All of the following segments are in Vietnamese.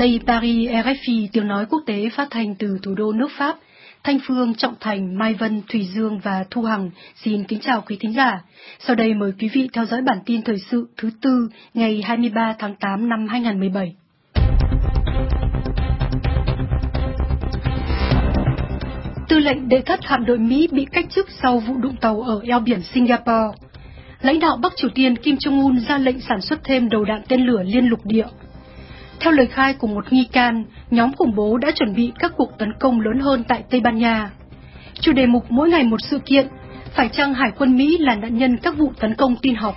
Đây Paris RFI, tiếng nói quốc tế phát thanh từ thủ đô nước Pháp. Thanh Phương, Trọng Thành, Mai Vân, Thùy Dương và Thu Hằng xin kính chào quý thính giả. Sau đây mời quý vị theo dõi bản tin thời sự thứ tư ngày 23 tháng 8 năm 2017. Tư lệnh đệ thất hạm đội Mỹ bị cách chức sau vụ đụng tàu ở eo biển Singapore. Lãnh đạo Bắc Triều Tiên Kim Jong-un ra lệnh sản xuất thêm đầu đạn tên lửa liên lục địa. Theo lời khai của một nghi can, nhóm khủng bố đã chuẩn bị các cuộc tấn công lớn hơn tại Tây Ban Nha. Chủ đề mục mỗi ngày một sự kiện, phải chăng Hải quân Mỹ là nạn nhân các vụ tấn công tin học?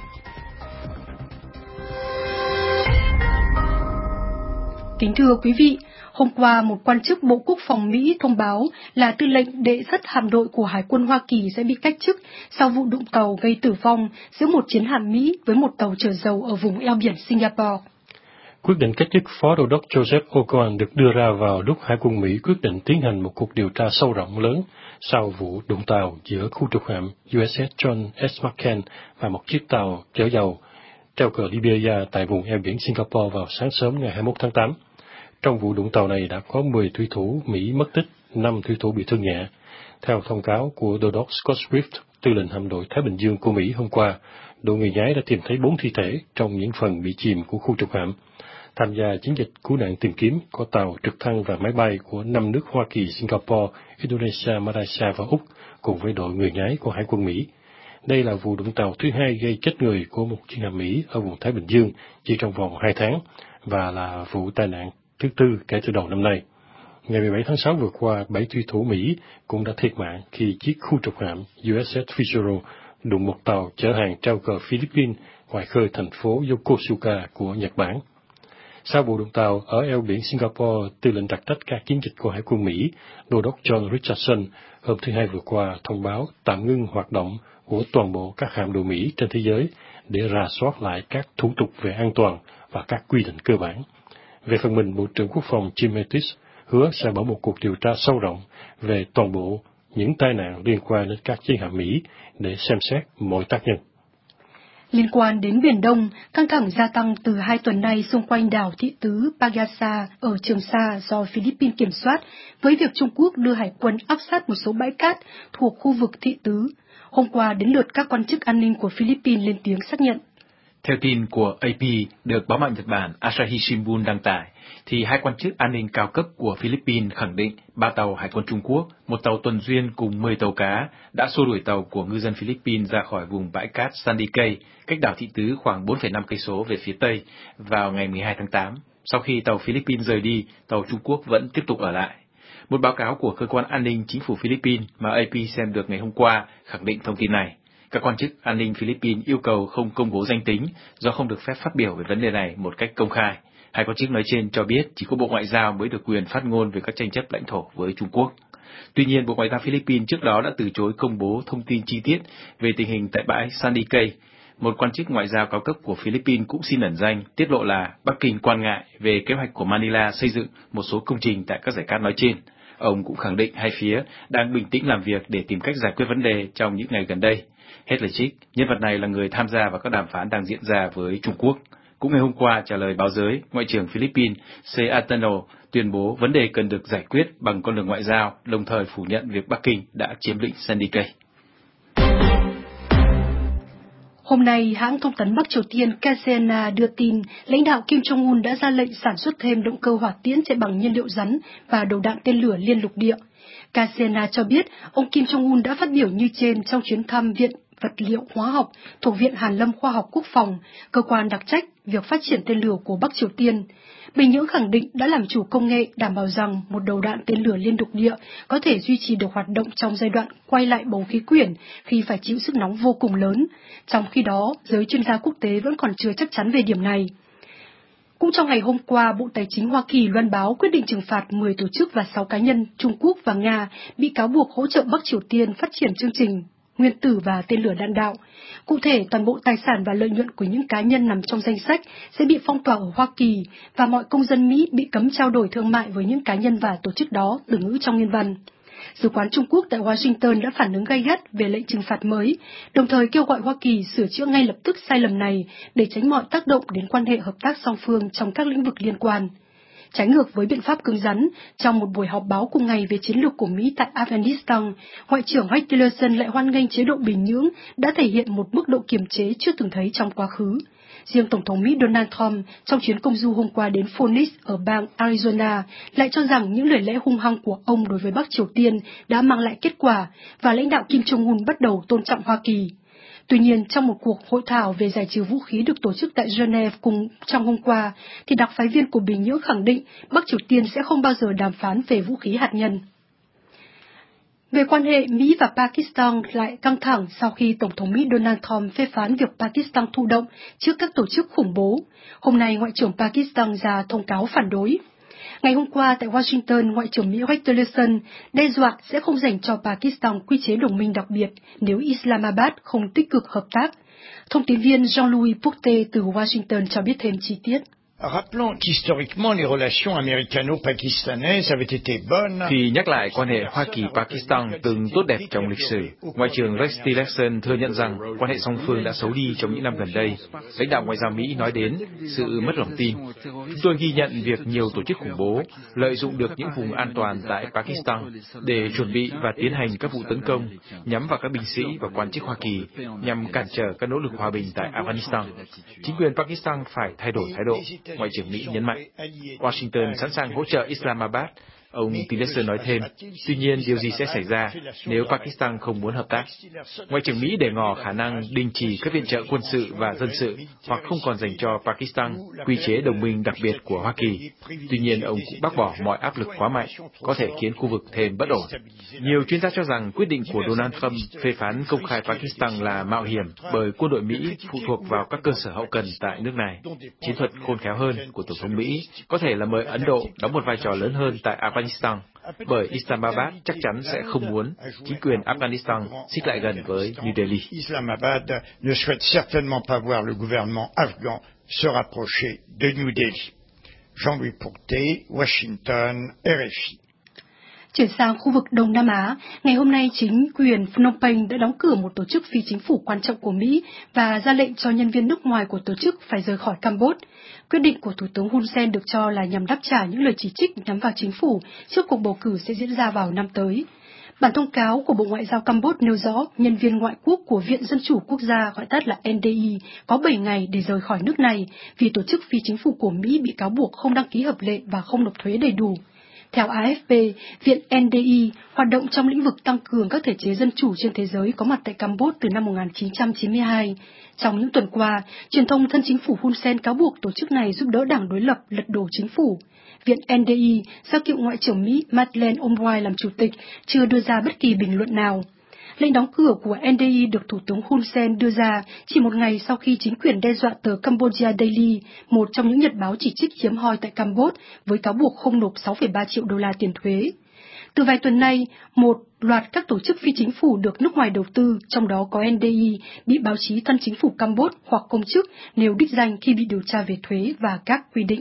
Kính thưa quý vị, hôm qua một quan chức Bộ Quốc phòng Mỹ thông báo là tư lệnh đệ thất hạm đội của Hải quân Hoa Kỳ sẽ bị cách chức sau vụ đụng tàu gây tử vong giữa một chiến hạm Mỹ với một tàu chở dầu ở vùng eo biển Singapore. Quyết định cách chức Phó Đô đốc Joseph Ocoan được đưa ra vào lúc Hải quân Mỹ quyết định tiến hành một cuộc điều tra sâu rộng lớn sau vụ đụng tàu giữa khu trục hạm USS John S. McCain và một chiếc tàu chở dầu treo cờ Liberia tại vùng eo biển Singapore vào sáng sớm ngày 21 tháng 8. Trong vụ đụng tàu này đã có 10 thủy thủ Mỹ mất tích, 5 thủy thủ bị thương nhẹ. Theo thông cáo của Đô đốc Scott Swift, tư lệnh hạm đội Thái Bình Dương của Mỹ hôm qua, đội người nhái đã tìm thấy 4 thi thể trong những phần bị chìm của khu trục hạm. Tham gia chiến dịch cứu nạn tìm kiếm có tàu, trực thăng và máy bay của 5 nước Hoa Kỳ, Singapore, Indonesia, Malaysia và Úc cùng với đội người nhái của Hải quân Mỹ. Đây là vụ đụng tàu thứ hai gây chết người của một chiến hạm Mỹ ở vùng Thái Bình Dương chỉ trong vòng 2 tháng và là vụ tai nạn thứ tư kể từ đầu năm nay. Ngày 17 tháng 6 vừa qua, 7 thủy thủ Mỹ cũng đã thiệt mạng khi chiếc khu trục hạm USS Fitzgerald đụng một tàu chở hàng treo cờ Philippines ngoài khơi thành phố Yokosuka của Nhật Bản. Sau vụ đụng tàu ở eo biển Singapore, tư lệnh đặc trách các chiến dịch của Hải quân Mỹ, Đô đốc John Richardson, hôm thứ Hai vừa qua thông báo tạm ngưng hoạt động của toàn bộ các hạm đội Mỹ trên thế giới để rà soát lại các thủ tục về an toàn và các quy định cơ bản. Về phần mình, Bộ trưởng Quốc phòng Jim Mattis hứa sẽ mở một cuộc điều tra sâu rộng về toàn bộ những tai nạn liên quan đến các chiến hạm Mỹ để xem xét mọi tác nhân. Liên quan đến Biển Đông, căng thẳng gia tăng từ 2 tuần nay xung quanh đảo thị tứ Pagasa ở Trường Sa do Philippines kiểm soát, với việc Trung Quốc đưa hải quân áp sát một số bãi cát thuộc khu vực thị tứ. Hôm qua, đến lượt các quan chức an ninh của Philippines lên tiếng xác nhận. Theo tin của AP được báo mạng Nhật Bản Asahi Shimbun đăng tải, thì 2 quan chức an ninh cao cấp của Philippines khẳng định 3 tàu Hải quân Trung Quốc, một tàu tuần duyên cùng 10 tàu cá đã xua đuổi tàu của ngư dân Philippines ra khỏi vùng bãi cát Sandy Cay, cách đảo thị tứ khoảng 4,5 cây số về phía tây vào ngày 12 tháng 8. Sau khi tàu Philippines rời đi, tàu Trung Quốc vẫn tiếp tục ở lại. Một báo cáo của cơ quan an ninh chính phủ Philippines mà AP xem được ngày hôm qua khẳng định thông tin này. Các quan chức an ninh Philippines yêu cầu không công bố danh tính do không được phép phát biểu về vấn đề này một cách công khai. 2 quan chức nói trên cho biết chỉ có Bộ Ngoại giao mới được quyền phát ngôn về các tranh chấp lãnh thổ với Trung Quốc. Tuy nhiên, Bộ Ngoại giao Philippines trước đó đã từ chối công bố thông tin chi tiết về tình hình tại bãi Sandy Cay. Một quan chức ngoại giao cao cấp của Philippines cũng xin ẩn danh, tiết lộ là Bắc Kinh quan ngại về kế hoạch của Manila xây dựng một số công trình tại các dải cát nói trên. Ông cũng khẳng định hai phía đang bình tĩnh làm việc để tìm cách giải quyết vấn đề trong những ngày gần đây. Hedlechik, nhân vật này là người tham gia vào các đàm phán đang diễn ra với Trung Quốc. Cũng ngày hôm qua, trả lời báo giới, Ngoại trưởng Philippines C. Atano tuyên bố vấn đề cần được giải quyết bằng con đường ngoại giao, đồng thời phủ nhận việc Bắc Kinh đã chiếm lĩnh Sandy Cay. Hôm nay, hãng thông tấn Bắc Triều Tiên KCNA đưa tin lãnh đạo Kim Jong-un đã ra lệnh sản xuất thêm động cơ hỏa tiễn chạy bằng nhiên liệu rắn và đầu đạn tên lửa liên lục địa. KCNA cho biết ông Kim Jong-un đã phát biểu như trên trong chuyến thăm Viện Vật liệu Hóa học thuộc Viện Hàn lâm Khoa học Quốc phòng, cơ quan đặc trách việc phát triển tên lửa của Bắc Triều Tiên. Bình Nhưỡng khẳng định đã làm chủ công nghệ đảm bảo rằng một đầu đạn tên lửa liên lục địa có thể duy trì được hoạt động trong giai đoạn quay lại bầu khí quyển khi phải chịu sức nóng vô cùng lớn. Trong khi đó, giới chuyên gia quốc tế vẫn còn chưa chắc chắn về điểm này. Cũng trong ngày hôm qua, Bộ Tài chính Hoa Kỳ loan báo quyết định trừng phạt 10 tổ chức và 6 cá nhân Trung Quốc và Nga bị cáo buộc hỗ trợ Bắc Triều Tiên phát triển chương trình nguyên tử và tên lửa đạn đạo. Cụ thể, toàn bộ tài sản và lợi nhuận của những cá nhân nằm trong danh sách sẽ bị phong tỏa ở Hoa Kỳ và mọi công dân Mỹ bị cấm trao đổi thương mại với những cá nhân và tổ chức đó, từ ngữ trong nguyên văn. Sứ quán Trung Quốc tại Washington đã phản ứng gay gắt về lệnh trừng phạt mới, đồng thời kêu gọi Hoa Kỳ sửa chữa ngay lập tức sai lầm này để tránh mọi tác động đến quan hệ hợp tác song phương trong các lĩnh vực liên quan. Trái ngược với biện pháp cứng rắn, trong một buổi họp báo cùng ngày về chiến lược của Mỹ tại Afghanistan, Ngoại trưởng Rex Tillerson lại hoan nghênh chế độ Bình Nhưỡng đã thể hiện một mức độ kiềm chế chưa từng thấy trong quá khứ. Riêng Tổng thống Mỹ Donald Trump trong chuyến công du hôm qua đến Phoenix ở bang Arizona lại cho rằng những lời lẽ hung hăng của ông đối với Bắc Triều Tiên đã mang lại kết quả và lãnh đạo Kim Jong-un bắt đầu tôn trọng Hoa Kỳ. Tuy nhiên, trong một cuộc hội thảo về giải trừ vũ khí được tổ chức tại Geneva trong hôm qua, thì đặc phái viên của Bình Nhưỡng khẳng định Bắc Triều Tiên sẽ không bao giờ đàm phán về vũ khí hạt nhân. Về quan hệ Mỹ và Pakistan lại căng thẳng sau khi Tổng thống Mỹ Donald Trump phê phán việc Pakistan thụ động trước các tổ chức khủng bố. Hôm nay, Ngoại trưởng Pakistan ra thông cáo phản đối. Ngày hôm qua tại Washington, Ngoại trưởng Mỹ Rex Tillerson đe dọa sẽ không dành cho Pakistan quy chế đồng minh đặc biệt nếu Islamabad không tích cực hợp tác. Thông tin viên Jean-Louis Pourté từ Washington cho biết thêm chi tiết. Rappelons qu'historiquement les relations américano-pakistanaises avaient été bonnes. Khi nhắc lại quan hệ Hoa Kỳ-Pakistan từng tốt đẹp trong lịch sử, Ngoại trưởng Rex Tillerson thừa nhận rằng quan hệ song phương đã xấu đi trong những năm gần đây. Lãnh đạo ngoại giao Mỹ nói đến sự mất lòng tin. Chúng tôi ghi nhận việc nhiều tổ chức khủng bố lợi dụng được những vùng an toàn tại Pakistan để chuẩn bị và tiến hành các vụ tấn công nhắm vào các binh sĩ và quan chức Hoa Kỳ nhằm cản trở các nỗ lực hòa bình tại Afghanistan. Chính quyền Pakistan phải thay đổi thái độ. Ngoại trưởng Mỹ nhấn mạnh, Washington sẵn sàng hỗ trợ Islamabad. Ông Tillerson nói thêm, tuy nhiên điều gì sẽ xảy ra nếu Pakistan không muốn hợp tác? Ngoại trưởng Mỹ để ngỏ khả năng đình chỉ các viện trợ quân sự và dân sự hoặc không còn dành cho Pakistan quy chế đồng minh đặc biệt của Hoa Kỳ. Tuy nhiên, ông cũng bác bỏ mọi áp lực quá mạnh, có thể khiến khu vực thêm bất ổn. Nhiều chuyên gia cho rằng quyết định của Donald Trump phê phán công khai Pakistan là mạo hiểm bởi quân đội Mỹ phụ thuộc vào các cơ sở hậu cần tại nước này. Chiến thuật khôn khéo hơn của Tổng thống Mỹ có thể là mời Ấn Độ đóng một vai trò lớn hơn tại Afghanistan, bởi Islamabad chắc chắn sẽ không muốn chính quyền Afghanistan xích lại gần với New Delhi. Islamabad ne souhaite certainement pas voir le gouvernement afghan se rapprocher de New Delhi. Jean-Louis Pourté, Washington, RFI. Chuyển sang khu vực Đông Nam Á, ngày hôm nay chính quyền Phnom Penh đã đóng cửa một tổ chức phi chính phủ quan trọng của Mỹ và ra lệnh cho nhân viên nước ngoài của tổ chức phải rời khỏi Campuchia. Quyết định của Thủ tướng Hun Sen được cho là nhằm đáp trả những lời chỉ trích nhắm vào chính phủ trước cuộc bầu cử sẽ diễn ra vào năm tới. Bản thông cáo của Bộ Ngoại giao Campuchia nêu rõ nhân viên ngoại quốc của Viện Dân chủ Quốc gia gọi tắt là NDI có 7 ngày để rời khỏi nước này vì tổ chức phi chính phủ của Mỹ bị cáo buộc không đăng ký hợp lệ và không nộp thuế đầy đủ. Theo AFP, Viện NDI hoạt động trong lĩnh vực tăng cường các thể chế dân chủ trên thế giới có mặt tại Campuchia từ năm 1992. Trong những tuần qua, truyền thông thân chính phủ Hun Sen cáo buộc tổ chức này giúp đỡ đảng đối lập lật đổ chính phủ. Viện NDI do cựu Ngoại trưởng Mỹ Madeleine Albright làm chủ tịch chưa đưa ra bất kỳ bình luận nào. Lệnh đóng cửa của NDI được Thủ tướng Hun Sen đưa ra chỉ một ngày sau khi chính quyền đe dọa tờ Cambodia Daily, một trong những nhật báo chỉ trích hiếm hoi tại Campuchia, với cáo buộc không nộp 6,3 triệu đô la tiền thuế. Từ vài tuần nay, một loạt các tổ chức phi chính phủ được nước ngoài đầu tư, trong đó có NDI, bị báo chí thân chính phủ Campuchia hoặc công chức nêu đích danh khi bị điều tra về thuế và các quy định.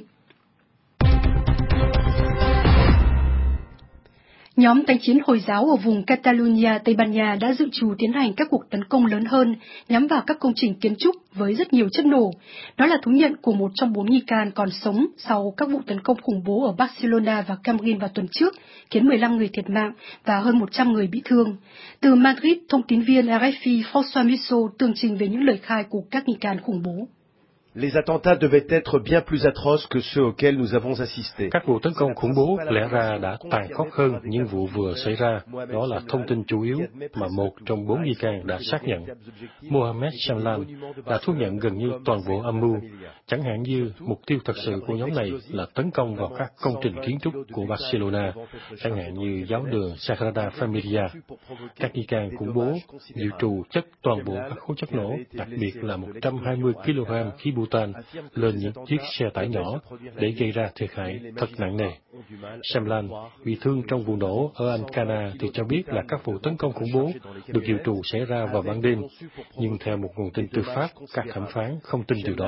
Nhóm tánh chiến Hồi giáo ở vùng Catalonia, Tây Ban Nha đã dự trù tiến hành các cuộc tấn công lớn hơn nhắm vào các công trình kiến trúc với rất nhiều chất nổ. Đó là thú nhận của một trong 4 nghi can còn sống sau các vụ tấn công khủng bố ở Barcelona và Cambrils vào tuần trước, khiến 15 người thiệt mạng và hơn 100 người bị thương. Từ Madrid, thông tín viên RFI François Musso tường trình về những lời khai của các nghi can khủng bố. Les attentats devaient être bien plus atroces que ceux auxquels nous avons assisté. Các vụ tấn công khủng bố lẽ ra đã tàn khốc hơn những vụ vừa xảy ra. Đó là thông tin chủ yếu mà một trong 4 nghi can đã xác nhận. Mohamed Shamlan đã thú nhận gần như toàn bộ âm mưu, chẳng hạn như mục tiêu thật sự của nhóm này là tấn công vào các công trình kiến trúc của Barcelona, chẳng hạn như giáo đường Sagrada Familia. Các nghi can khủng bố dự trù chất toàn bộ các khối chất nổ, đặc biệt là 120 kg khí butan lên những chiếc xe tải nhỏ để gây ra thiệt hại thật nặng nề. Shamlan bị thương trong vụ nổ ở Ankara thì cho biết là các vụ tấn công khủng bố được dự trù xảy ra vào ban đêm, nhưng theo một nguồn tin tư pháp, các thẩm phán không tin điều đó.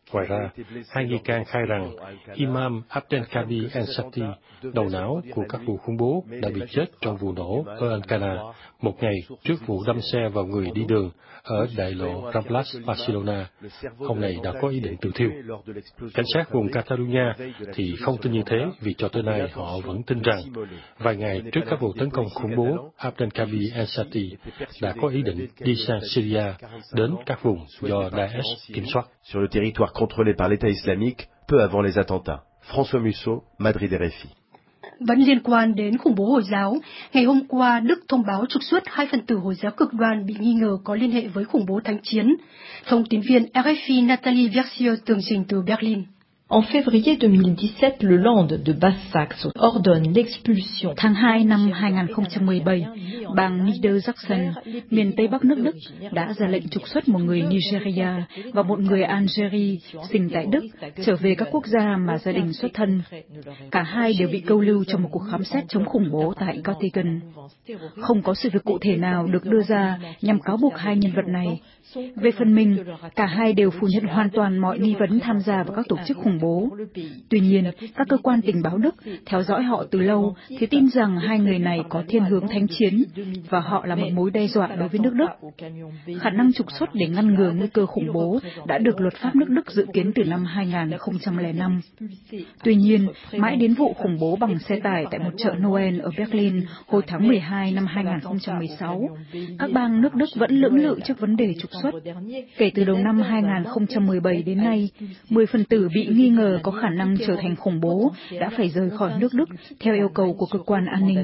Ngoài ra, hai nghi can khai rằng Imam Abdelkabi El-Sati, đầu não của các vụ khủng bố, đã bị chết trong vụ nổ ở Ankara một ngày trước vụ đâm xe vào người đi đường ở đại lộ Ramblas, Barcelona. Ông này đã có ý định tự thiêu. Cảnh sát vùng Catalonia thì không tin như thế vì cho tới nay họ vẫn tin rằng vài ngày trước các vụ tấn công khủng bố, Abdelkabi El-Sati đã có ý định đi sang Syria đến các vùng do Daesh kiểm soát. Sur le territoire contrôlé par l'État islamique peu avant les attentats. François Musso, Madrid, RFI. Vẫn liên quan đến khủng bố Hồi giáo, ngày hôm qua Đức thông báo trục xuất 2 phần tử Hồi giáo cực đoan bị nghi ngờ có liên hệ với khủng bố thánh chiến. Thông tín viên RFI Nathalie Versier tường trình từ Berlin. En février 2017, le Land de Basse-Saxe ordonne l'expulsion. Tháng 2 năm 2017, bang Niedersachsen, miền Tây Bắc nước Đức, đã ra lệnh trục xuất một người Nigeria và một người Algeria sinh tại Đức trở về các quốc gia mà gia đình xuất thân. Cả hai đều bị câu lưu trong một cuộc khám xét chống khủng bố tại Göttingen. Không có sự việc cụ thể nào được đưa ra nhằm cáo buộc hai nhân vật này. Về phần mình, cả hai đều phủ nhận hoàn toàn mọi nghi vấn tham gia vào các tổ chức khủng bố. Tuy nhiên, các cơ quan tình báo Đức theo dõi họ từ lâu thì tin rằng hai người này có thiên hướng thánh chiến và họ là một mối đe dọa đối với nước Đức. Khả năng trục xuất để ngăn ngừa nguy cơ khủng bố đã được luật pháp nước Đức dự kiến từ năm 2005. Tuy nhiên, mãi đến vụ khủng bố bằng xe tải tại một chợ Noel ở Berlin hồi tháng 12 năm 2016, các bang nước Đức vẫn lưỡng lự trước vấn đề trục xuất. Kể từ đầu năm 2017 đến nay, 10 phần tử bị nghi ngờ có khả năng trở thành khủng bố đã phải rời khỏi nước Đức theo yêu cầu của cơ quan an ninh.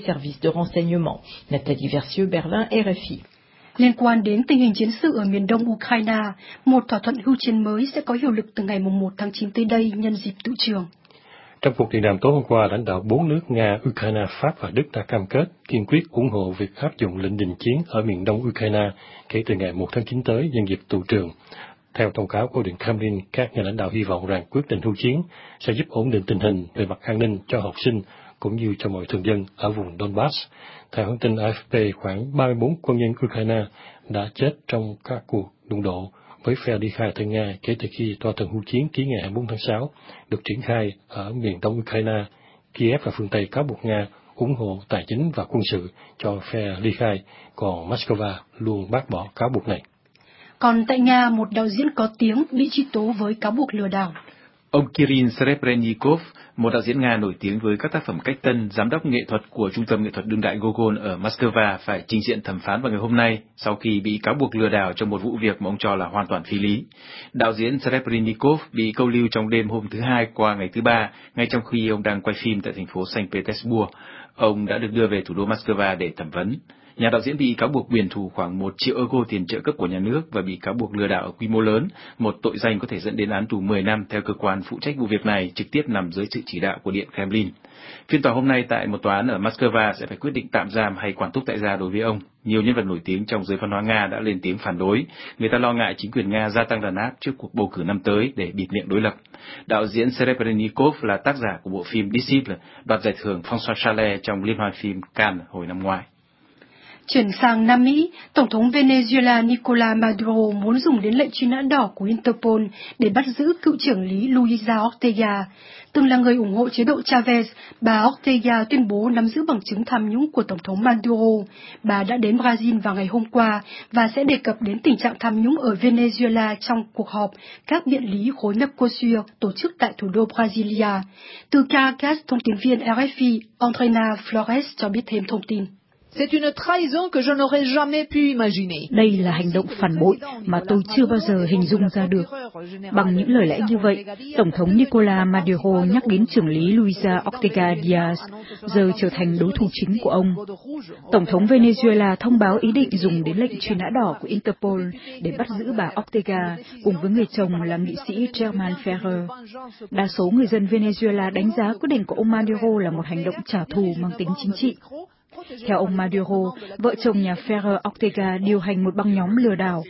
Nathalie Versier, Berlin, RFI. Liên quan đến tình hình chiến sự ở miền đông Ukraine, một thỏa thuận hưu chiến mới sẽ có hiệu lực từ ngày 1 tháng 9 tới đây nhân dịp tựu trường. Trong cuộc điện đàm tối hôm qua, lãnh đạo 4 nước Nga, Ukraine, Pháp và Đức đã cam kết kiên quyết ủng hộ việc áp dụng lệnh đình chiến ở miền đông Ukraine kể từ ngày 1 tháng 9 tới nhân dịp tựu trường. Theo thông cáo của Điện Kremlin, các nhà lãnh đạo hy vọng rằng quyết định hưu chiến sẽ giúp ổn định tình hình về mặt an ninh cho học sinh cũng như cho mọi thường dân ở vùng Donbass. Theo hãng tin AFP, khoảng 34 quân nhân Ukraine đã chết trong các cuộc đụng độ với phe ly khai tại Nga kể từ khi thỏa thuận hưu chiến ký ngày 24 tháng 6 được triển khai ở miền đông Ukraine. Kiev và phương Tây cáo buộc Nga ủng hộ tài chính và quân sự cho phe ly khai, còn Moscow luôn bác bỏ cáo buộc này. Còn tại Nga, một đạo diễn có tiếng bị truy tố với cáo buộc lừa đảo. Ông Kirill Serebrennikov, một đạo diễn Nga nổi tiếng với các tác phẩm cách tân, giám đốc nghệ thuật của Trung tâm Nghệ thuật Đương đại Gogol ở Moscow, phải trình diện thẩm phán vào ngày hôm nay sau khi bị cáo buộc lừa đảo trong một vụ việc mà ông cho là hoàn toàn phi lý. Đạo diễn Serebrennikov bị câu lưu trong đêm hôm thứ Hai qua ngày thứ Ba, ngay trong khi ông đang quay phim tại thành phố Saint Petersburg. Ông đã được đưa về thủ đô Moscow để thẩm vấn. Nhà đạo diễn bị cáo buộc biển thủ khoảng 1 triệu euro tiền trợ cấp của nhà nước và bị cáo buộc lừa đảo ở quy mô lớn, một tội danh có thể dẫn đến án tù 10 năm theo cơ quan phụ trách vụ việc này trực tiếp nằm dưới sự chỉ đạo của Điện Kremlin. Phiên tòa hôm nay tại một tòa án ở Moscow sẽ phải quyết định tạm giam hay quản thúc tại gia đối với ông. Nhiều nhân vật nổi tiếng trong giới văn hóa Nga đã lên tiếng phản đối. Người ta lo ngại chính quyền Nga gia tăng đàn áp trước cuộc bầu cử năm tới để bịt miệng đối lập. Đạo diễn Serebrennikov là tác giả của bộ phim Disciple, đoạt giải thưởng François Chalet trong Liên hoan phim Cannes hồi năm ngoái. Chuyển sang Nam Mỹ, Tổng thống Venezuela Nicolás Maduro muốn dùng đến lệnh truy nã đỏ của Interpol để bắt giữ cựu trưởng lý Luisa Ortega. Từng là người ủng hộ chế độ Chavez, bà Ortega tuyên bố nắm giữ bằng chứng tham nhũng của Tổng thống Maduro. Bà đã đến Brazil vào ngày hôm qua và sẽ đề cập đến tình trạng tham nhũng ở Venezuela trong cuộc họp các viện lý khối Mercosur tổ chức tại thủ đô Brasilia. Từ Caracas, thông tín viên RFI Andrena Flores cho biết thêm thông tin. C'est une trahison que je n'aurais jamais pu imaginer. Đây là hành động phản bội mà tôi chưa bao giờ hình dung ra được. Bằng những lời lẽ như vậy, Tổng thống Nicolás Maduro nhắc đến trưởng lý Luisa Ortega Diaz, giờ trở thành đối thủ chính của ông. Tổng thống Venezuela thông báo ý định dùng đến lệnh truy nã đỏ của Interpol để bắt giữ bà Ortega cùng với người chồng là nghị sĩ Germán Ferrer. Đa số người dân Venezuela đánh giá quyết định của ông Maduro là một hành động trả thù mang tính chính trị. Theo ông Maduro, vợ chồng nhà Ferrer Ortega điều hành một băng nhóm lừa đảo.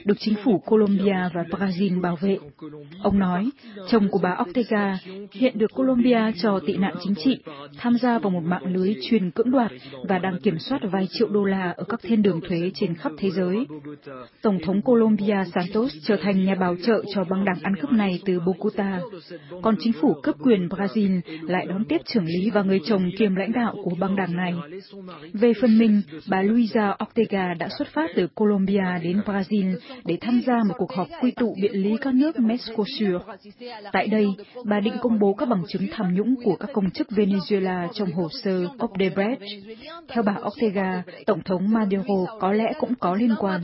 được chính phủ Colombia và Brazil bảo vệ. Ông nói, chồng của bà Ortega hiện được Colombia cho tị nạn chính trị, tham gia vào một mạng lưới chuyên cưỡng đoạt và đang kiểm soát vài triệu đô la ở các thiên đường thuế trên khắp thế giới. Tổng thống Colombia Santos trở thành nhà bảo trợ cho băng đảng ăn cướp này từ Bogota, còn chính phủ cấp quyền Brazil lại đón tiếp trưởng lý và người chồng kiêm lãnh đạo của băng đảng này. Về phần mình, bà Luisa Ortega đã xuất phát từ Colombia đến Brazil để tham gia một cuộc họp quy tụ biện lý các nước Mercosur. Tại đây, bà định công bố các bằng chứng tham nhũng của các công chức Venezuela trong hồ sơ Odebrecht. Theo bà Ortega, Tổng thống Maduro có lẽ cũng có liên quan.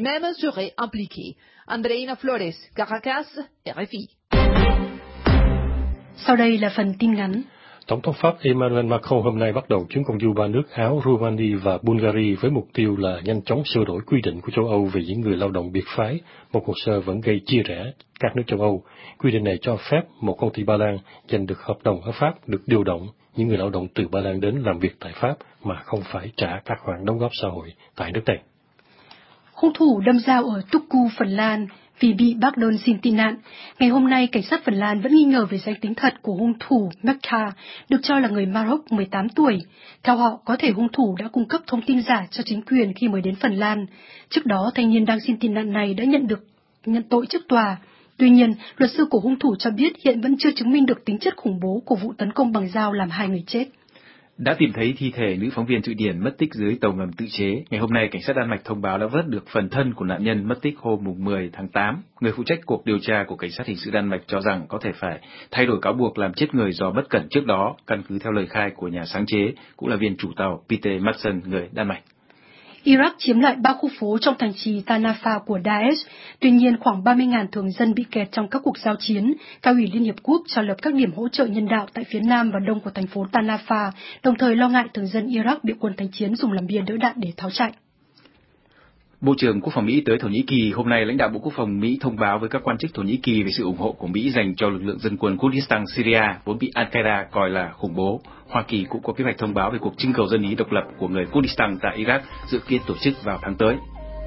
Sau đây là phần tin ngắn. Tổng thống Pháp Emmanuel Macron hôm nay bắt đầu chuyến công du ba nước Áo, Romania và Bulgaria với mục tiêu là nhanh chóng sửa đổi quy định của châu Âu về những người lao động biệt phái, một hồ sơ vẫn gây chia rẽ các nước châu Âu. Quy định này cho phép một công ty Ba Lan giành được hợp đồng ở Pháp được điều động những người lao động từ Ba Lan đến làm việc tại Pháp mà không phải trả các khoản đóng góp xã hội tại nước này. Hung thủ đâm dao ở Turku, Phần Lan vì bị bác đơn xin tị nạn. Ngày hôm nay, cảnh sát Phần Lan vẫn nghi ngờ về danh tính thật của hung thủ Mekta, được cho là người Maroc 18 tuổi. Theo họ, có thể hung thủ đã cung cấp thông tin giả cho chính quyền khi mới đến Phần Lan. Trước đó, thanh niên đang xin tị nạn này đã nhận tội trước tòa. Tuy nhiên, luật sư của hung thủ cho biết hiện vẫn chưa chứng minh được tính chất khủng bố của vụ tấn công bằng dao làm 2 người chết. Đã tìm thấy thi thể nữ phóng viên Thụy Điển mất tích dưới tàu ngầm tự chế. Ngày hôm nay, cảnh sát Đan Mạch thông báo đã vớt được phần thân của nạn nhân mất tích hôm 10 tháng 8. Người phụ trách cuộc điều tra của cảnh sát hình sự Đan Mạch cho rằng có thể phải thay đổi cáo buộc làm chết người do bất cẩn trước đó, căn cứ theo lời khai của nhà sáng chế, cũng là viên chủ tàu Peter Madsen, người Đan Mạch. Iraq chiếm lại 3 khu phố trong thành trì Tanafa của Daesh. Tuy nhiên, khoảng 30.000 thường dân bị kẹt trong các cuộc giao chiến. Cao ủy Liên Hiệp Quốc cho lập các điểm hỗ trợ nhân đạo tại phía nam và đông của thành phố Tanafa, đồng thời lo ngại thường dân Iraq bị quân thanh chiến dùng làm bia đỡ đạn để tháo chạy. Bộ trưởng Quốc phòng Mỹ tới Thổ Nhĩ Kỳ. Hôm nay, lãnh đạo Bộ Quốc phòng Mỹ thông báo với các quan chức Thổ Nhĩ Kỳ về sự ủng hộ của Mỹ dành cho lực lượng dân quân Kurdistan Syria, vốn bị Al-Qaeda coi là khủng bố. Hoa Kỳ cũng có kế hoạch thông báo về cuộc trưng cầu dân ý độc lập của người Kurdistan tại Iraq, dự kiến tổ chức vào tháng tới.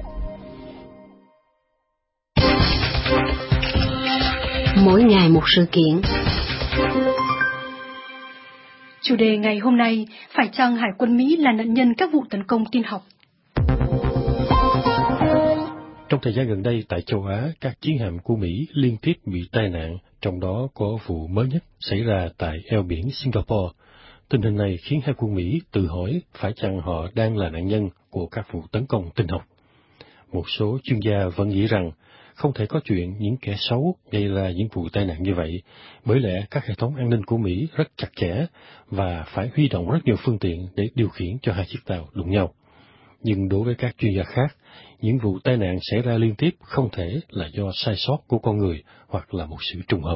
Mỗi ngày một sự kiện. Chủ đề ngày hôm nay, phải chăng Hải quân Mỹ là nạn nhân các vụ tấn công tin học? Trong thời gian gần đây tại châu Á, các chiến hạm của Mỹ liên tiếp bị tai nạn, trong đó có vụ mới nhất xảy ra tại eo biển Singapore. Tình hình này khiến Hải quân Mỹ tự hỏi phải chăng họ đang là nạn nhân của các vụ tấn công tin học. Một số chuyên gia vẫn nghĩ rằng không thể có chuyện những kẻ xấu gây ra những vụ tai nạn như vậy, bởi lẽ các hệ thống an ninh của Mỹ rất chặt chẽ và phải huy động rất nhiều phương tiện để điều khiển cho hai chiếc tàu đụng nhau. Nhưng đối với các chuyên gia khác, những vụ tai nạn xảy ra liên tiếp không thể là do sai sót của con người hoặc là một sự trùng hợp.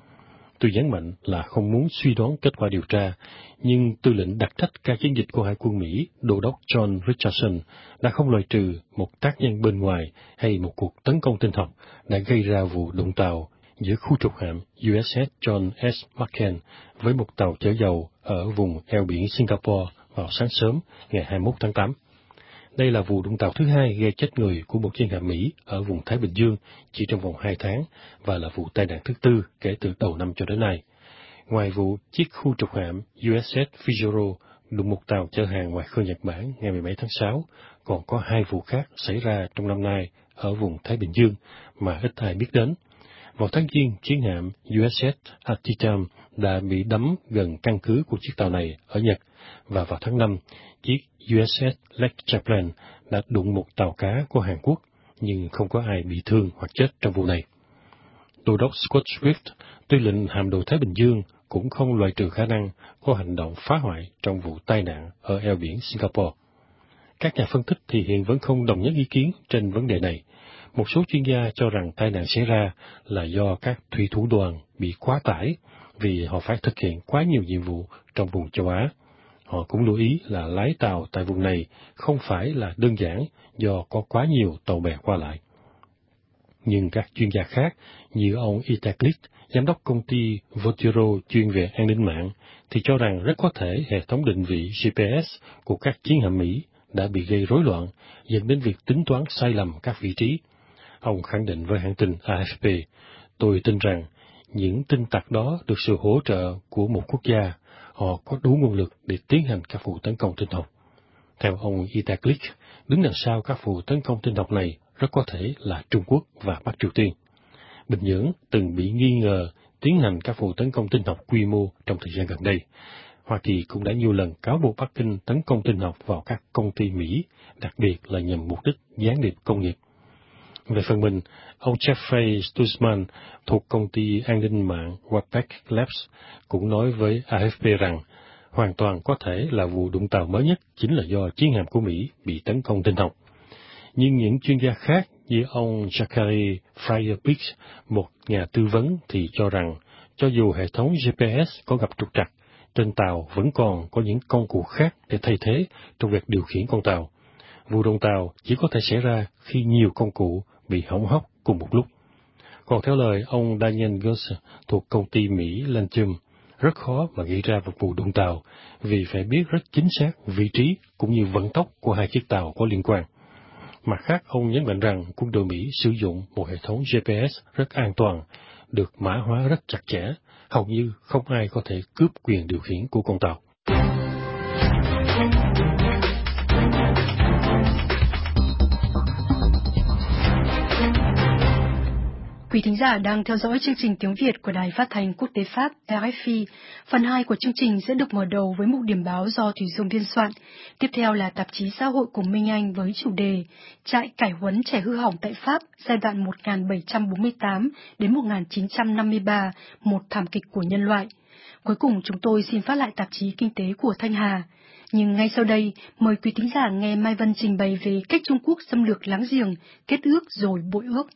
Tôi nhấn mạnh là không muốn suy đoán kết quả điều tra, nhưng tư lệnh đặc trách các chiến dịch của Hải quân Mỹ, Đô đốc John Richardson, đã không loại trừ một tác nhân bên ngoài hay một cuộc tấn công tin học đã gây ra vụ đụng tàu giữa khu trục hạm USS John S. McCain với một tàu chở dầu ở vùng eo biển Singapore vào sáng sớm ngày 21 tháng 8. Đây là vụ đụng tàu thứ hai gây chết người của một chiến hạm Mỹ ở vùng Thái Bình Dương chỉ trong vòng 2 tháng và là vụ tai nạn thứ tư kể từ đầu năm cho đến nay. Ngoài vụ chiếc khu trục hạm USS Fitzgerald đụng một tàu chở hàng ngoài khơi Nhật Bản ngày 17 tháng 6, còn có 2 vụ khác xảy ra trong năm nay ở vùng Thái Bình Dương mà ít ai biết đến. Vào tháng Giêng, chiến hạm USS Antietam đã bị đắm gần căn cứ của chiếc tàu này ở Nhật, và vào tháng 5, chiếc USS Lake Champlain đã đụng một tàu cá của Hàn Quốc, nhưng không có ai bị thương hoặc chết trong vụ này. Đô đốc Scott Swift, tư lệnh hạm đội Thái Bình Dương, cũng không loại trừ khả năng có hành động phá hoại trong vụ tai nạn ở eo biển Singapore. Các nhà phân tích thì hiện vẫn không đồng nhất ý kiến trên vấn đề này. Một số chuyên gia cho rằng tai nạn xảy ra là do các thủy thủ đoàn bị quá tải vì họ phải thực hiện quá nhiều nhiệm vụ trong vùng châu Á. Họ cũng lưu ý là lái tàu tại vùng này không phải là đơn giản do có quá nhiều tàu bè qua lại. Nhưng các chuyên gia khác như ông Itaklit, giám đốc công ty Votiro chuyên về an ninh mạng, thì cho rằng rất có thể hệ thống định vị GPS của các chiến hạm Mỹ đã bị gây rối loạn, dẫn đến việc tính toán sai lầm các vị trí. Ông khẳng định với hãng tin AFP, tôi tin rằng những tin tặc đó được sự hỗ trợ của một quốc gia, họ có đủ nguồn lực để tiến hành các vụ tấn công tin học. Theo ông Itaklik, đứng đằng sau các vụ tấn công tin học này rất có thể là Trung Quốc và Bắc Triều Tiên. Bình Nhưỡng từng bị nghi ngờ tiến hành các vụ tấn công tin học quy mô trong thời gian gần đây. Hoa Kỳ cũng đã nhiều lần cáo buộc Bắc Kinh tấn công tin học vào các công ty Mỹ, đặc biệt là nhằm mục đích gián điệp công nghiệp. Về phần mình, ông Jeffrey Stutzman thuộc công ty an ninh mạng Wapec Labs cũng nói với AFP rằng hoàn toàn có thể là vụ đụng tàu mới nhất chính là do chiến hạm của Mỹ bị tấn công tin học. Nhưng những chuyên gia khác như ông Zachary Fryer-Biggs, một nhà tư vấn, thì cho rằng cho dù hệ thống GPS có gặp trục trặc, trên tàu vẫn còn có những công cụ khác để thay thế trong việc điều khiển con tàu. Vụ đụng tàu chỉ có thể xảy ra khi nhiều công cụ bị hỏng hóc cùng một lúc. Còn theo lời ông Daniel Goss thuộc công ty Mỹ Lentium, rất khó mà gây ra một vụ đụng tàu vì phải biết rất chính xác vị trí cũng như vận tốc của hai chiếc tàu có liên quan. Mặt khác, ông nhấn mạnh rằng quân đội Mỹ sử dụng một hệ thống GPS rất an toàn, được mã hóa rất chặt chẽ, hầu như không ai có thể cướp quyền điều khiển của con tàu. Quý thính giả đang theo dõi chương trình tiếng Việt của Đài Phát thanh Quốc tế Pháp RFI. Phần 2 của chương trình sẽ được mở đầu với mục điểm báo do Thủy Dung biên soạn. Tiếp theo là tạp chí xã hội của Minh Anh với chủ đề Trại cải huấn trẻ hư hỏng tại Pháp giai đoạn 1748 đến 1953, một thảm kịch của nhân loại. Cuối cùng chúng tôi xin phát lại tạp chí kinh tế của Thanh Hà. Nhưng ngay sau đây, mời quý thính giả nghe Mai Vân trình bày về cách Trung Quốc xâm lược láng giềng, kết ước rồi bội ước.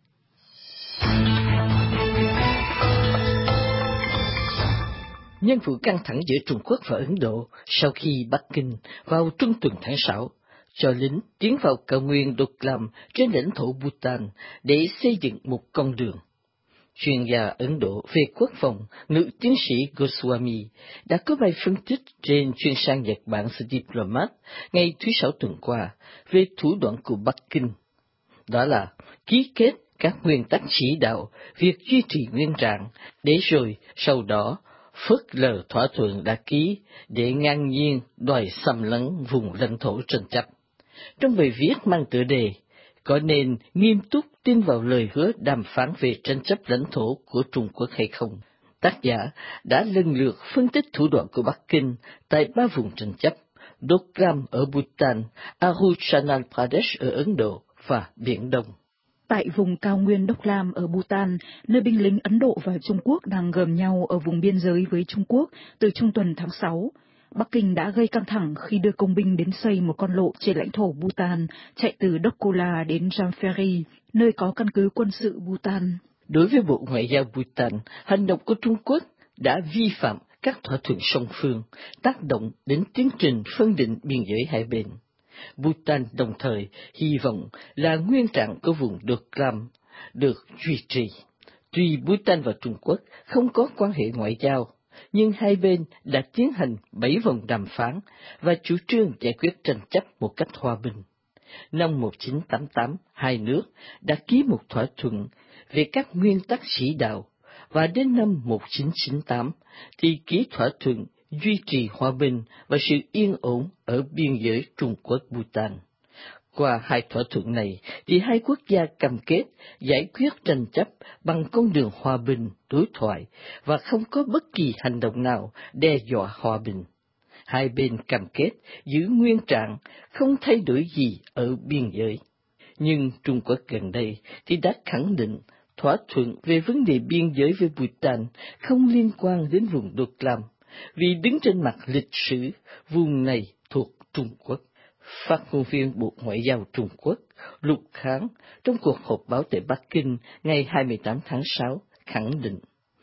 Nhân vụ căng thẳng giữa Trung Quốc và Ấn Độ sau khi Bắc Kinh vào trung tuần tháng 6 cho lính tiến vào cao nguyên Độc Lam trên lãnh thổ Bhutan để xây dựng một con đường. Chuyên gia Ấn Độ về quốc phòng, nữ tiến sĩ Goswami đã có bài phân tích trên chuyên san Nhật Bản The Diplomat ngày thứ Sáu tuần qua về thủ đoạn của Bắc Kinh. Đó là ký kết các nguyên tắc chỉ đạo việc duy trì nguyên trạng, để rồi sau đó phớt lờ thỏa thuận đã ký để ngang nhiên đòi xâm lấn vùng lãnh thổ tranh chấp. Trong bài viết mang tựa đề có nên nghiêm túc tin vào lời hứa đàm phán về tranh chấp lãnh thổ của Trung Quốc hay không, tác giả đã lần lượt phân tích thủ đoạn của Bắc Kinh tại 3 vùng tranh chấp: Doklam ở Bhutan, Arunachal Pradesh ở Ấn Độ và Biển Đông. Tại vùng cao nguyên Đốc Lam ở Bhutan, nơi binh lính Ấn Độ và Trung Quốc đang gờm nhau ở vùng biên giới với Trung Quốc từ trung tuần tháng 6, Bắc Kinh đã gây căng thẳng khi đưa công binh đến xây một con lộ trên lãnh thổ Bhutan chạy từ Dokkola đến Jampheri, nơi có căn cứ quân sự Bhutan. Đối với Bộ Ngoại giao Bhutan, hành động của Trung Quốc đã vi phạm các thỏa thuận song phương, tác động đến tiến trình phân định biên giới hai bên. Bhutan đồng thời hy vọng là nguyên trạng của vùng Doklam được duy trì. Tuy Bhutan và Trung Quốc không có quan hệ ngoại giao, nhưng hai bên đã tiến hành 7 vòng đàm phán và chủ trương giải quyết tranh chấp một cách hòa bình. Năm 1988, hai nước đã ký một thỏa thuận về các nguyên tắc chỉ đạo, và đến năm 1998 thì ký thỏa thuận duy trì hòa bình và sự yên ổn ở biên giới Trung Quốc-Bhutan. Qua hai thỏa thuận này thì hai quốc gia cam kết giải quyết tranh chấp bằng con đường hòa bình, đối thoại và không có bất kỳ hành động nào đe dọa hòa bình. Hai bên cam kết giữ nguyên trạng, không thay đổi gì ở biên giới. Nhưng Trung Quốc gần đây thì đã khẳng định thỏa thuận về vấn đề biên giới với Bhutan không liên quan đến vùng Doklam, vì đứng trên mặt lịch sử, vùng này thuộc Trung Quốc. Phát ngôn viên Bộ Ngoại giao Trung Quốc Lục Kháng trong cuộc họp báo tại Bắc Kinh ngày 28 tháng 6 khẳng định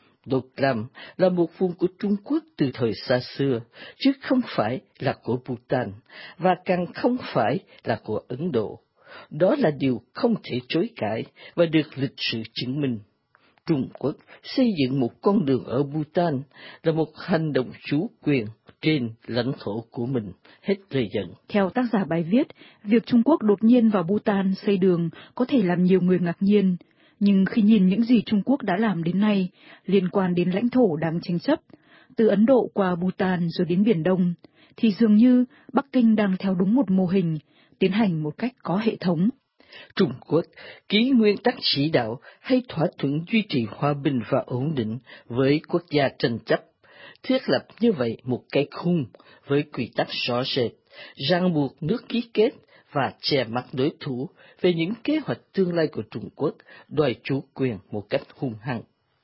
Doklam là một vùng của Trung Quốc từ thời xa xưa, chứ không phải là của Bhutan, và càng không phải là của Ấn Độ. Đó là điều không thể chối cãi và được lịch sử chứng minh. Trung Quốc xây dựng một con đường ở Bhutan là một hành động chủ quyền trên lãnh thổ của mình, hết lời dẫn. Theo tác giả bài viết, việc Trung Quốc đột nhiên vào Bhutan xây đường có thể làm nhiều người ngạc nhiên, nhưng khi nhìn những gì Trung Quốc đã làm đến nay liên quan đến lãnh thổ đang tranh chấp, từ Ấn Độ qua Bhutan rồi đến Biển Đông, thì dường như Bắc Kinh đang theo đúng một mô hình, tiến hành một cách có hệ thống. Trung Quốc ký nguyên tắc chỉ đạo hay thỏa thuận duy trì hòa bình và ổn định với quốc gia tranh chấp, thiết lập như vậy một cái khung với quy tắc rõ rệt, ràng buộc nước ký kết và che mắt đối thủ về những kế hoạch tương lai của Trung Quốc đòi chủ quyền một cách hung hăng.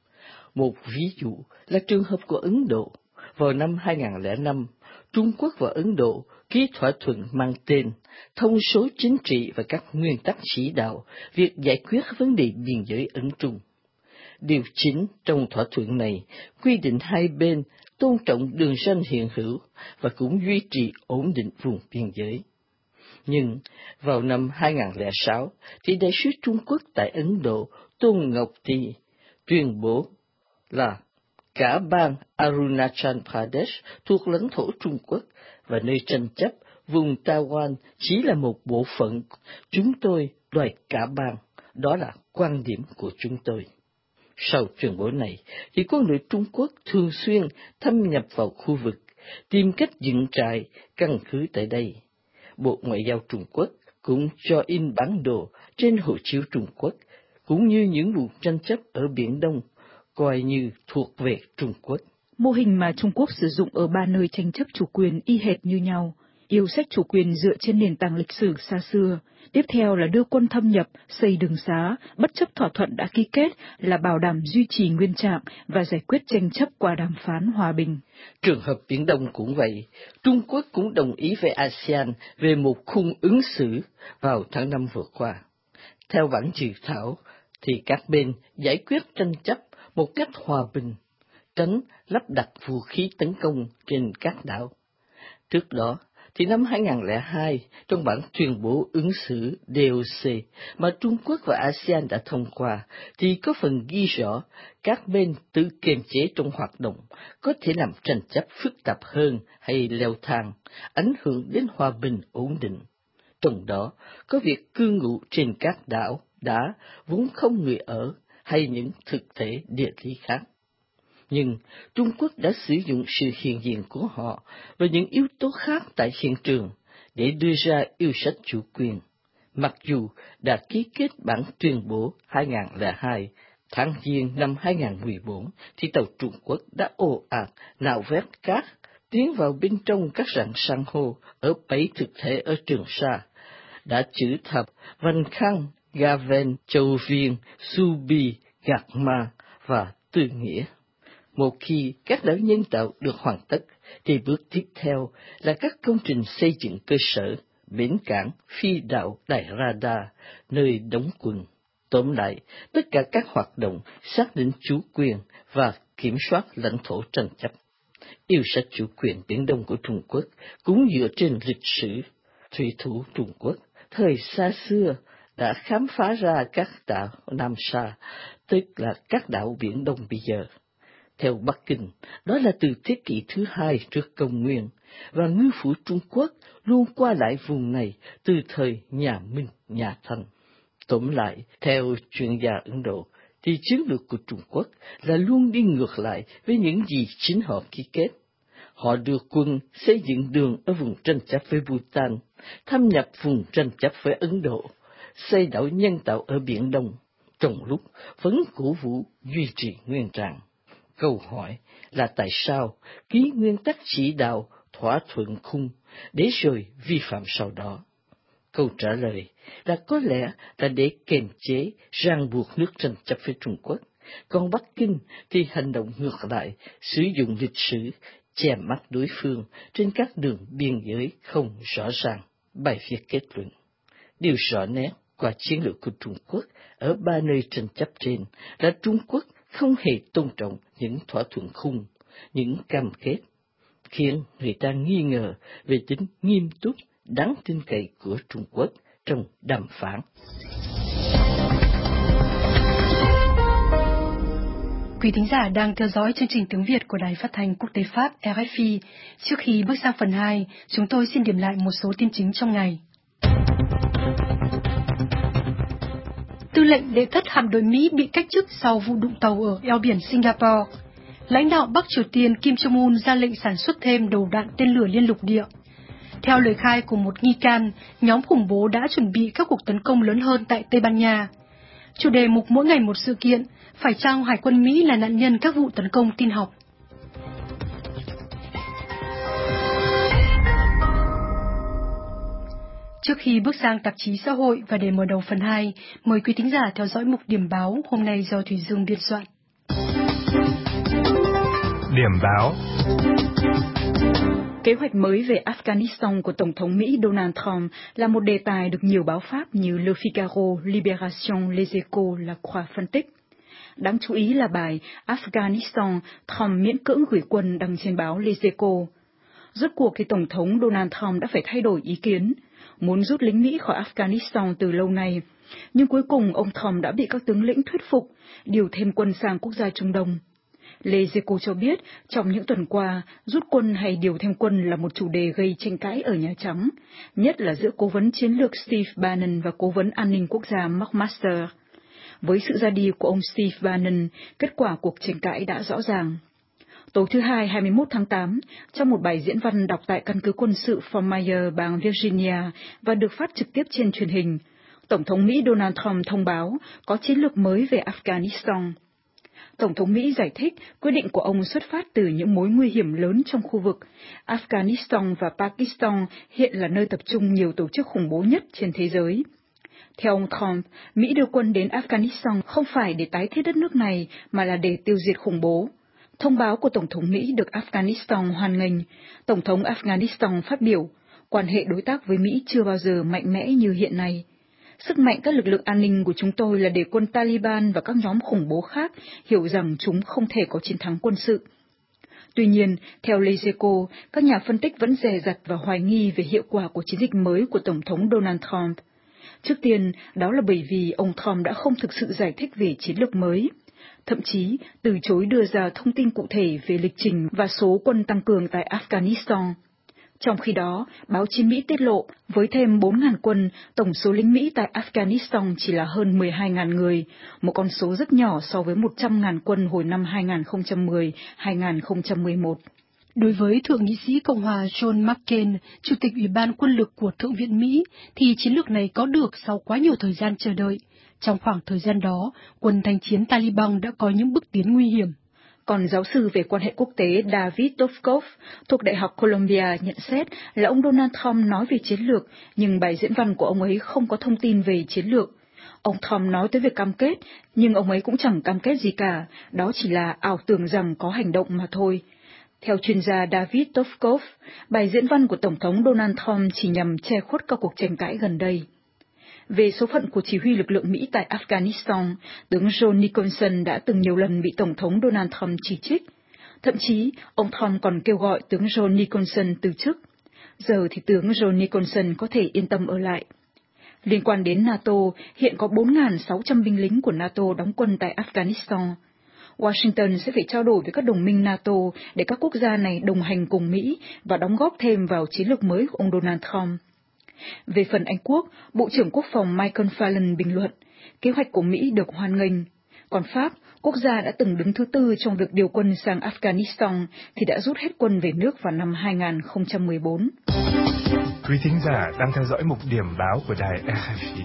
Một ví dụ là trường hợp của Ấn Độ. Vào năm 2005, Trung Quốc và Ấn Độ ký thỏa thuận mang tên Thông số chính trị và các nguyên tắc chỉ đạo việc giải quyết vấn đề biên giới Ấn Trung. Điều chính trong thỏa thuận này quy định hai bên tôn trọng đường ranh hiện hữu và cũng duy trì ổn định vùng biên giới. Nhưng vào năm 2006 thì đại sứ Trung Quốc tại Ấn Độ Tôn Ngọc Tỳ tuyên bố là cả bang Arunachal Pradesh thuộc lãnh thổ Trung Quốc và nơi tranh chấp vùng Taiwan chỉ là một bộ phận. Chúng tôi đòi cả bang, đó là quan điểm của chúng tôi. Sau tuyên bố này, thì quân đội Trung Quốc thường xuyên thâm nhập vào khu vực, tìm cách dựng trại, căn cứ tại đây. Bộ Ngoại giao Trung Quốc cũng cho in bản đồ trên hộ chiếu Trung Quốc, cũng như những vùng tranh chấp ở Biển Đông, coi như thuộc về Trung Quốc. Mô hình mà Trung Quốc sử dụng ở ba nơi tranh chấp chủ quyền y hệt như nhau, yêu sách chủ quyền dựa trên nền tảng lịch sử xa xưa. Tiếp theo là đưa quân thâm nhập, xây đường xá, bất chấp thỏa thuận đã ký kết là bảo đảm duy trì nguyên trạng và giải quyết tranh chấp qua đàm phán hòa bình. Trường hợp Biển Đông cũng vậy, Trung Quốc cũng đồng ý với ASEAN về một khung ứng xử vào tháng 5 vừa qua. Theo bản dự thảo, thì các bên giải quyết tranh chấp một cách hòa bình, tránh lắp đặt vũ khí tấn công trên các đảo. Trước đó, thì năm 2002, trong bản tuyên bố ứng xử DOC mà Trung Quốc và ASEAN đã thông qua, thì có phần ghi rõ các bên tự kiềm chế trong hoạt động, có thể làm tranh chấp phức tạp hơn hay leo thang, ảnh hưởng đến hòa bình ổn định. Trong đó, có việc cư ngụ trên các đảo, đá, vốn không người ở, hay những thực thể địa lý khác. Nhưng Trung Quốc đã sử dụng sự hiện diện của họ và những yếu tố khác tại hiện trường để đưa ra yêu sách chủ quyền. Mặc dù đã ký kết bản tuyên bố 2002, tháng Giêng năm 2014, thì tàu Trung Quốc đã ồ ạt nạo vét cát, tiến vào bên trong các rạn san hô ở 7 thực thể ở Trường Sa, đã trữ thập, Văn Khăn, Ga Ven, Châu Viên, Su Bi, Gạc Ma và Tư Nghĩa. Một khi các đảo nhân tạo được hoàn tất, thì bước tiếp theo là các công trình xây dựng cơ sở, bến cảng, phi đạo, đài radar, nơi đóng quân. Tóm lại, tất cả các hoạt động xác định chủ quyền và kiểm soát lãnh thổ tranh chấp. Yêu sách chủ quyền Biển Đông của Trung Quốc cũng dựa trên lịch sử. Thủy thủ Trung Quốc thời xa xưa đã khám phá ra các đảo Nam Sa, tức là các đảo Biển Đông bây giờ. Theo Bắc Kinh, đó là từ thế kỷ thứ 2 trước công nguyên, và ngư phủ Trung Quốc luôn qua lại vùng này từ thời nhà Minh, nhà Thanh. Tóm lại, theo chuyên gia Ấn Độ, thì chiến lược của Trung Quốc là luôn đi ngược lại với những gì chính họ ký kết. Họ đưa quân xây dựng đường ở vùng tranh chấp với Bhutan, thâm nhập vùng tranh chấp với Ấn Độ, xây đảo nhân tạo ở Biển Đông, trong lúc vẫn cổ vũ duy trì nguyên trạng. Câu hỏi là tại sao ký nguyên tắc chỉ đạo thỏa thuận khung để rồi vi phạm sau đó? Câu trả lời là có lẽ là để kiềm chế, ràng buộc nước tranh chấp với Trung Quốc, còn Bắc Kinh thì hành động ngược lại, sử dụng lịch sử, che mắt đối phương trên các đường biên giới không rõ ràng. Bài viết kết luận, điều rõ nét qua chiến lược của Trung Quốc ở ba nơi tranh chấp trên là Trung Quốc không hề tôn trọng những thỏa thuận khung, những cam kết, khiến người ta nghi ngờ về tính nghiêm túc, đáng tin cậy của Trung Quốc trong đàm phán. quý thính giả đang theo dõi chương trình tiếng Việt của Đài Phát thanh Quốc tế Pháp RFI. Trước khi bước sang phần 2, chúng tôi xin điểm lại một số tin chính trong ngày. Tư lệnh đệ thất hạm đội Mỹ bị cách chức sau vụ đụng tàu ở eo biển Singapore. Lãnh đạo Bắc Triều Tiên Kim Jong-un ra lệnh sản xuất thêm đầu đạn tên lửa liên lục địa. Theo lời khai của một nghi can, nhóm khủng bố đã chuẩn bị các cuộc tấn công lớn hơn tại Tây Ban Nha. Chủ đề mục mỗi ngày một sự kiện, phải chăng Hải quân Mỹ là nạn nhân các vụ tấn công tin học? Trước khi bước sang tạp chí xã hội và để mở đầu phần 2, mời quý thính giả theo dõi mục điểm báo hôm nay do Thủy Dương biên soạn. Điểm báo. Kế hoạch mới về Afghanistan của Tổng thống Mỹ Donald Trump là một đề tài được nhiều báo Pháp như Le Figaro, Libération, Les Echos, La Croix phân tích. Đáng chú ý là bài Afghanistan, Trump miễn cưỡng gửi quân đăng trên báo Les Echos. Rốt cuộc thì Tổng thống Donald Trump đã phải thay đổi ý kiến, muốn rút lính Mỹ khỏi Afghanistan từ lâu nay, nhưng cuối cùng ông Trump đã bị các tướng lĩnh thuyết phục điều thêm quân sang quốc gia Trung Đông. Les Echos cho biết, trong những tuần qua, rút quân hay điều thêm quân là một chủ đề gây tranh cãi ở Nhà Trắng, nhất là giữa cố vấn chiến lược Steve Bannon và cố vấn an ninh quốc gia Mark Master. Với sự ra đi của ông Steve Bannon, kết quả cuộc tranh cãi đã rõ ràng. Tối thứ Hai 21 tháng 8, trong một bài diễn văn đọc tại căn cứ quân sự Fort Myers, bang Virginia và được phát trực tiếp trên truyền hình, Tổng thống Mỹ Donald Trump thông báo có chiến lược mới về Afghanistan. Tổng thống Mỹ giải thích quyết định của ông xuất phát từ những mối nguy hiểm lớn trong khu vực. Afghanistan và Pakistan hiện là nơi tập trung nhiều tổ chức khủng bố nhất trên thế giới. Theo ông Trump, Mỹ đưa quân đến Afghanistan không phải để tái thiết đất nước này mà là để tiêu diệt khủng bố. Thông báo của Tổng thống Mỹ được Afghanistan hoan nghênh. Tổng thống Afghanistan phát biểu, quan hệ đối tác với Mỹ chưa bao giờ mạnh mẽ như hiện nay. Sức mạnh các lực lượng an ninh của chúng tôi là để quân Taliban và các nhóm khủng bố khác hiểu rằng chúng không thể có chiến thắng quân sự. Tuy nhiên, theo Les Echos, các nhà phân tích vẫn dè dặt và hoài nghi về hiệu quả của chiến dịch mới của Tổng thống Donald Trump. Trước tiên, đó là bởi vì ông Trump đã không thực sự giải thích về chiến lược mới, thậm chí từ chối đưa ra thông tin cụ thể về lịch trình và số quân tăng cường tại Afghanistan. Trong khi đó, báo chí Mỹ tiết lộ, với thêm 4.000 quân, tổng số lính Mỹ tại Afghanistan chỉ là hơn 12.000 người, một con số rất nhỏ so với 100.000 quân hồi năm 2010-2011. Đối với Thượng nghị sĩ Cộng hòa John McCain, Chủ tịch Ủy ban Quân lực của Thượng viện Mỹ, thì chiến lược này có được sau quá nhiều thời gian chờ đợi. Trong khoảng thời gian đó, quân thanh chiến Taliban đã có những bước tiến nguy hiểm. Còn giáo sư về quan hệ quốc tế David Dovkov thuộc Đại học Columbia nhận xét là ông Donald Trump nói về chiến lược, nhưng bài diễn văn của ông ấy không có thông tin về chiến lược. Ông Trump nói tới việc cam kết, nhưng ông ấy cũng chẳng cam kết gì cả, đó chỉ là ảo tưởng rằng có hành động mà thôi. Theo chuyên gia David Dovkov, bài diễn văn của Tổng thống Donald Trump chỉ nhằm che khuất các cuộc tranh cãi gần đây. Về số phận của chỉ huy lực lượng Mỹ tại Afghanistan, tướng John Nicholson đã từng nhiều lần bị Tổng thống Donald Trump chỉ trích. Thậm chí, ông Trump còn kêu gọi tướng John Nicholson từ chức. Giờ thì tướng John Nicholson có thể yên tâm ở lại. Liên quan đến NATO, hiện có 4.600 binh lính của NATO đóng quân tại Afghanistan. Washington sẽ phải trao đổi với các đồng minh NATO để các quốc gia này đồng hành cùng Mỹ và đóng góp thêm vào chiến lược mới của ông Donald Trump. Về phần Anh Quốc, Bộ trưởng Quốc phòng Michael Fallon bình luận, kế hoạch của Mỹ được hoan nghênh. Còn Pháp, quốc gia đã từng đứng thứ tư trong việc điều quân sang Afghanistan, thì đã rút hết quân về nước vào năm 2014. Quý thính giả đang theo dõi mục điểm báo của đài RFI.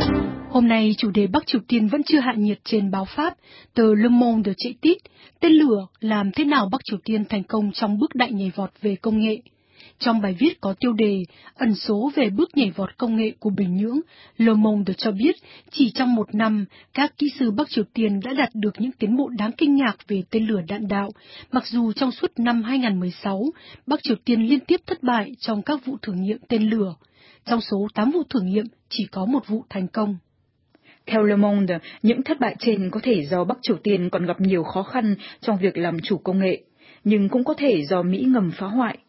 Hôm nay, chủ đề Bắc Triều Tiên vẫn chưa hạ nhiệt trên báo Pháp. Tờ Le Monde chạy tít, tên lửa làm thế nào Bắc Triều Tiên thành công trong bước đại nhảy vọt về công nghệ. Trong bài viết có tiêu đề ẩn số về bước nhảy vọt công nghệ của Bình Nhưỡng, Le Monde cho biết chỉ trong một năm, các kỹ sư Bắc Triều Tiên đã đạt được những tiến bộ đáng kinh ngạc về tên lửa đạn đạo, mặc dù trong suốt năm 2016, Bắc Triều Tiên liên tiếp thất bại trong các vụ thử nghiệm tên lửa. Trong số 8 vụ thử nghiệm, chỉ có một vụ thành công. Theo Le Monde, những thất bại trên có thể do Bắc Triều Tiên còn gặp nhiều khó khăn trong việc làm chủ công nghệ, nhưng cũng có thể do Mỹ ngầm phá hoại.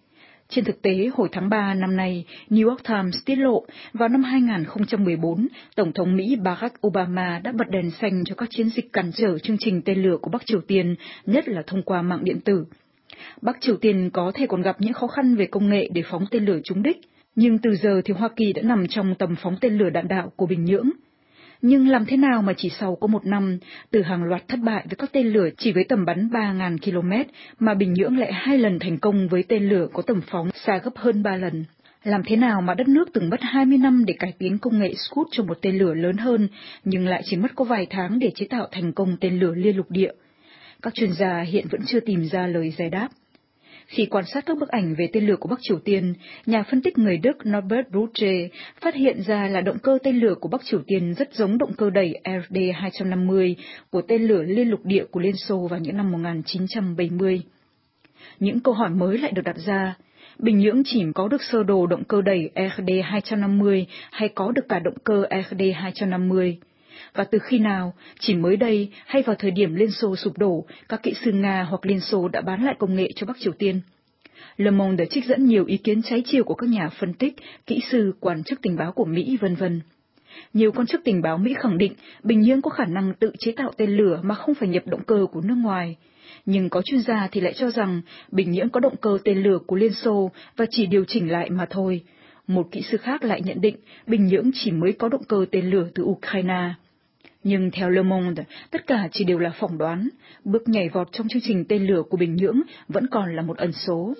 Trên thực tế, hồi tháng 3 năm nay, New York Times tiết lộ, vào năm 2014, Tổng thống Mỹ Barack Obama đã bật đèn xanh cho các chiến dịch cản trở chương trình tên lửa của Bắc Triều Tiên, nhất là thông qua mạng điện tử. Bắc Triều Tiên có thể còn gặp những khó khăn về công nghệ để phóng tên lửa trúng đích, nhưng từ giờ thì Hoa Kỳ đã nằm trong tầm phóng tên lửa đạn đạo của Bình Nhưỡng. Nhưng làm thế nào mà chỉ sau có một năm, từ hàng loạt thất bại với các tên lửa chỉ với tầm bắn 3.000 km, mà Bình Nhưỡng lại 2 lần thành công với tên lửa có tầm phóng xa gấp hơn 3 lần? Làm thế nào mà đất nước từng mất 20 năm để cải tiến công nghệ Scud cho một tên lửa lớn hơn, nhưng lại chỉ mất có vài tháng để chế tạo thành công tên lửa liên lục địa? Các chuyên gia hiện vẫn chưa tìm ra lời giải đáp. Khi quan sát các bức ảnh về tên lửa của Bắc Triều Tiên, nhà phân tích người Đức Norbert Bruche phát hiện ra là động cơ tên lửa của Bắc Triều Tiên rất giống động cơ đẩy RD-250 của tên lửa liên lục địa của Liên Xô vào những năm 1970. Những câu hỏi mới lại được đặt ra. Bình Nhưỡng chỉ có được sơ đồ động cơ đẩy RD-250 hay có được cả động cơ RD-250? Và từ khi nào, chỉ mới đây hay vào thời điểm Liên Xô sụp đổ, các kỹ sư Nga hoặc Liên Xô đã bán lại công nghệ cho Bắc Triều Tiên? Le Monde đã trích dẫn nhiều ý kiến trái chiều của các nhà phân tích, kỹ sư, quan chức tình báo của Mỹ, v.v. Nhiều quan chức tình báo Mỹ khẳng định Bình Nhưỡng có khả năng tự chế tạo tên lửa mà không phải nhập động cơ của nước ngoài. Nhưng có chuyên gia thì lại cho rằng Bình Nhưỡng có động cơ tên lửa của Liên Xô và chỉ điều chỉnh lại mà thôi. Một kỹ sư khác lại nhận định Bình Nhưỡng chỉ mới có động cơ tên lửa từ Ukraine. Nhưng theo Le Monde, tất cả chỉ đều là phỏng đoán, bước nhảy vọt trong chương trình tên lửa của Bình Nhưỡng vẫn còn là một ẩn số.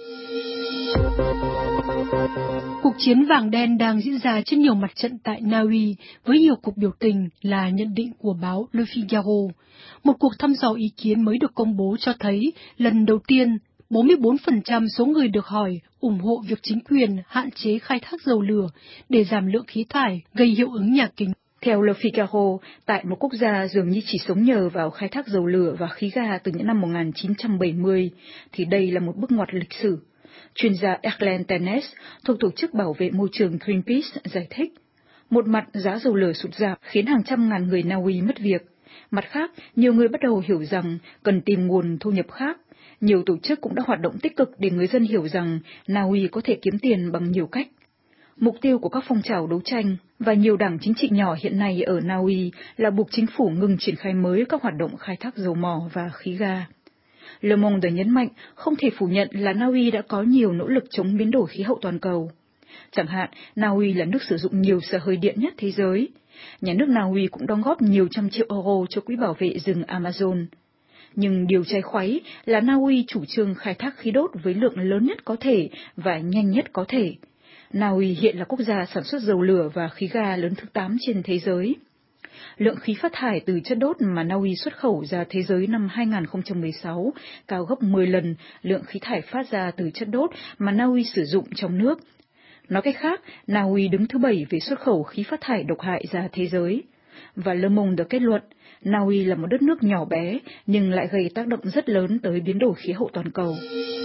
Cuộc chiến vàng đen đang diễn ra trên nhiều mặt trận tại Na Uy với nhiều cuộc biểu tình là nhận định của báo Le Figaro. Một cuộc thăm dò ý kiến mới được công bố cho thấy lần đầu tiên 44% số người được hỏi ủng hộ việc chính quyền hạn chế khai thác dầu lửa để giảm lượng khí thải gây hiệu ứng nhà kính. Theo Le Figaro, tại một quốc gia dường như chỉ sống nhờ vào khai thác dầu lửa và khí ga từ những năm 1970, thì đây là một bước ngoặt lịch sử. Chuyên gia Erlen Tennes thuộc Tổ chức Bảo vệ Môi trường Greenpeace giải thích, một mặt giá dầu lửa sụt giảm khiến hàng trăm ngàn người Na Uy mất việc. Mặt khác, nhiều người bắt đầu hiểu rằng cần tìm nguồn thu nhập khác. Nhiều tổ chức cũng đã hoạt động tích cực để người dân hiểu rằng Na Uy có thể kiếm tiền bằng nhiều cách. Mục tiêu của các phong trào đấu tranh và nhiều đảng chính trị nhỏ hiện nay ở Na Uy là buộc chính phủ ngừng triển khai mới các hoạt động khai thác dầu mỏ và khí ga. Le Monde nhấn mạnh không thể phủ nhận là Na Uy đã có nhiều nỗ lực chống biến đổi khí hậu toàn cầu. Chẳng hạn, Na Uy là nước sử dụng nhiều xả hơi điện nhất thế giới. Nhà nước Na Uy cũng đóng góp nhiều trăm triệu euro cho quỹ bảo vệ rừng Amazon. Nhưng điều trái khoáy là Na Uy chủ trương khai thác khí đốt với lượng lớn nhất có thể và nhanh nhất có thể. Na Uy hiện là quốc gia sản xuất dầu lửa và khí ga lớn thứ 8 trên thế giới. Lượng khí phát thải từ chất đốt mà Na Uy xuất khẩu ra thế giới năm 2016 cao gấp 10 lần lượng khí thải phát ra từ chất đốt mà Na Uy sử dụng trong nước. Nói cách khác, Na Uy đứng thứ 7 về xuất khẩu khí phát thải độc hại ra thế giới. Và Le Monde kết luận, Na Uy là một đất nước nhỏ bé nhưng lại gây tác động rất lớn tới biến đổi khí hậu toàn cầu.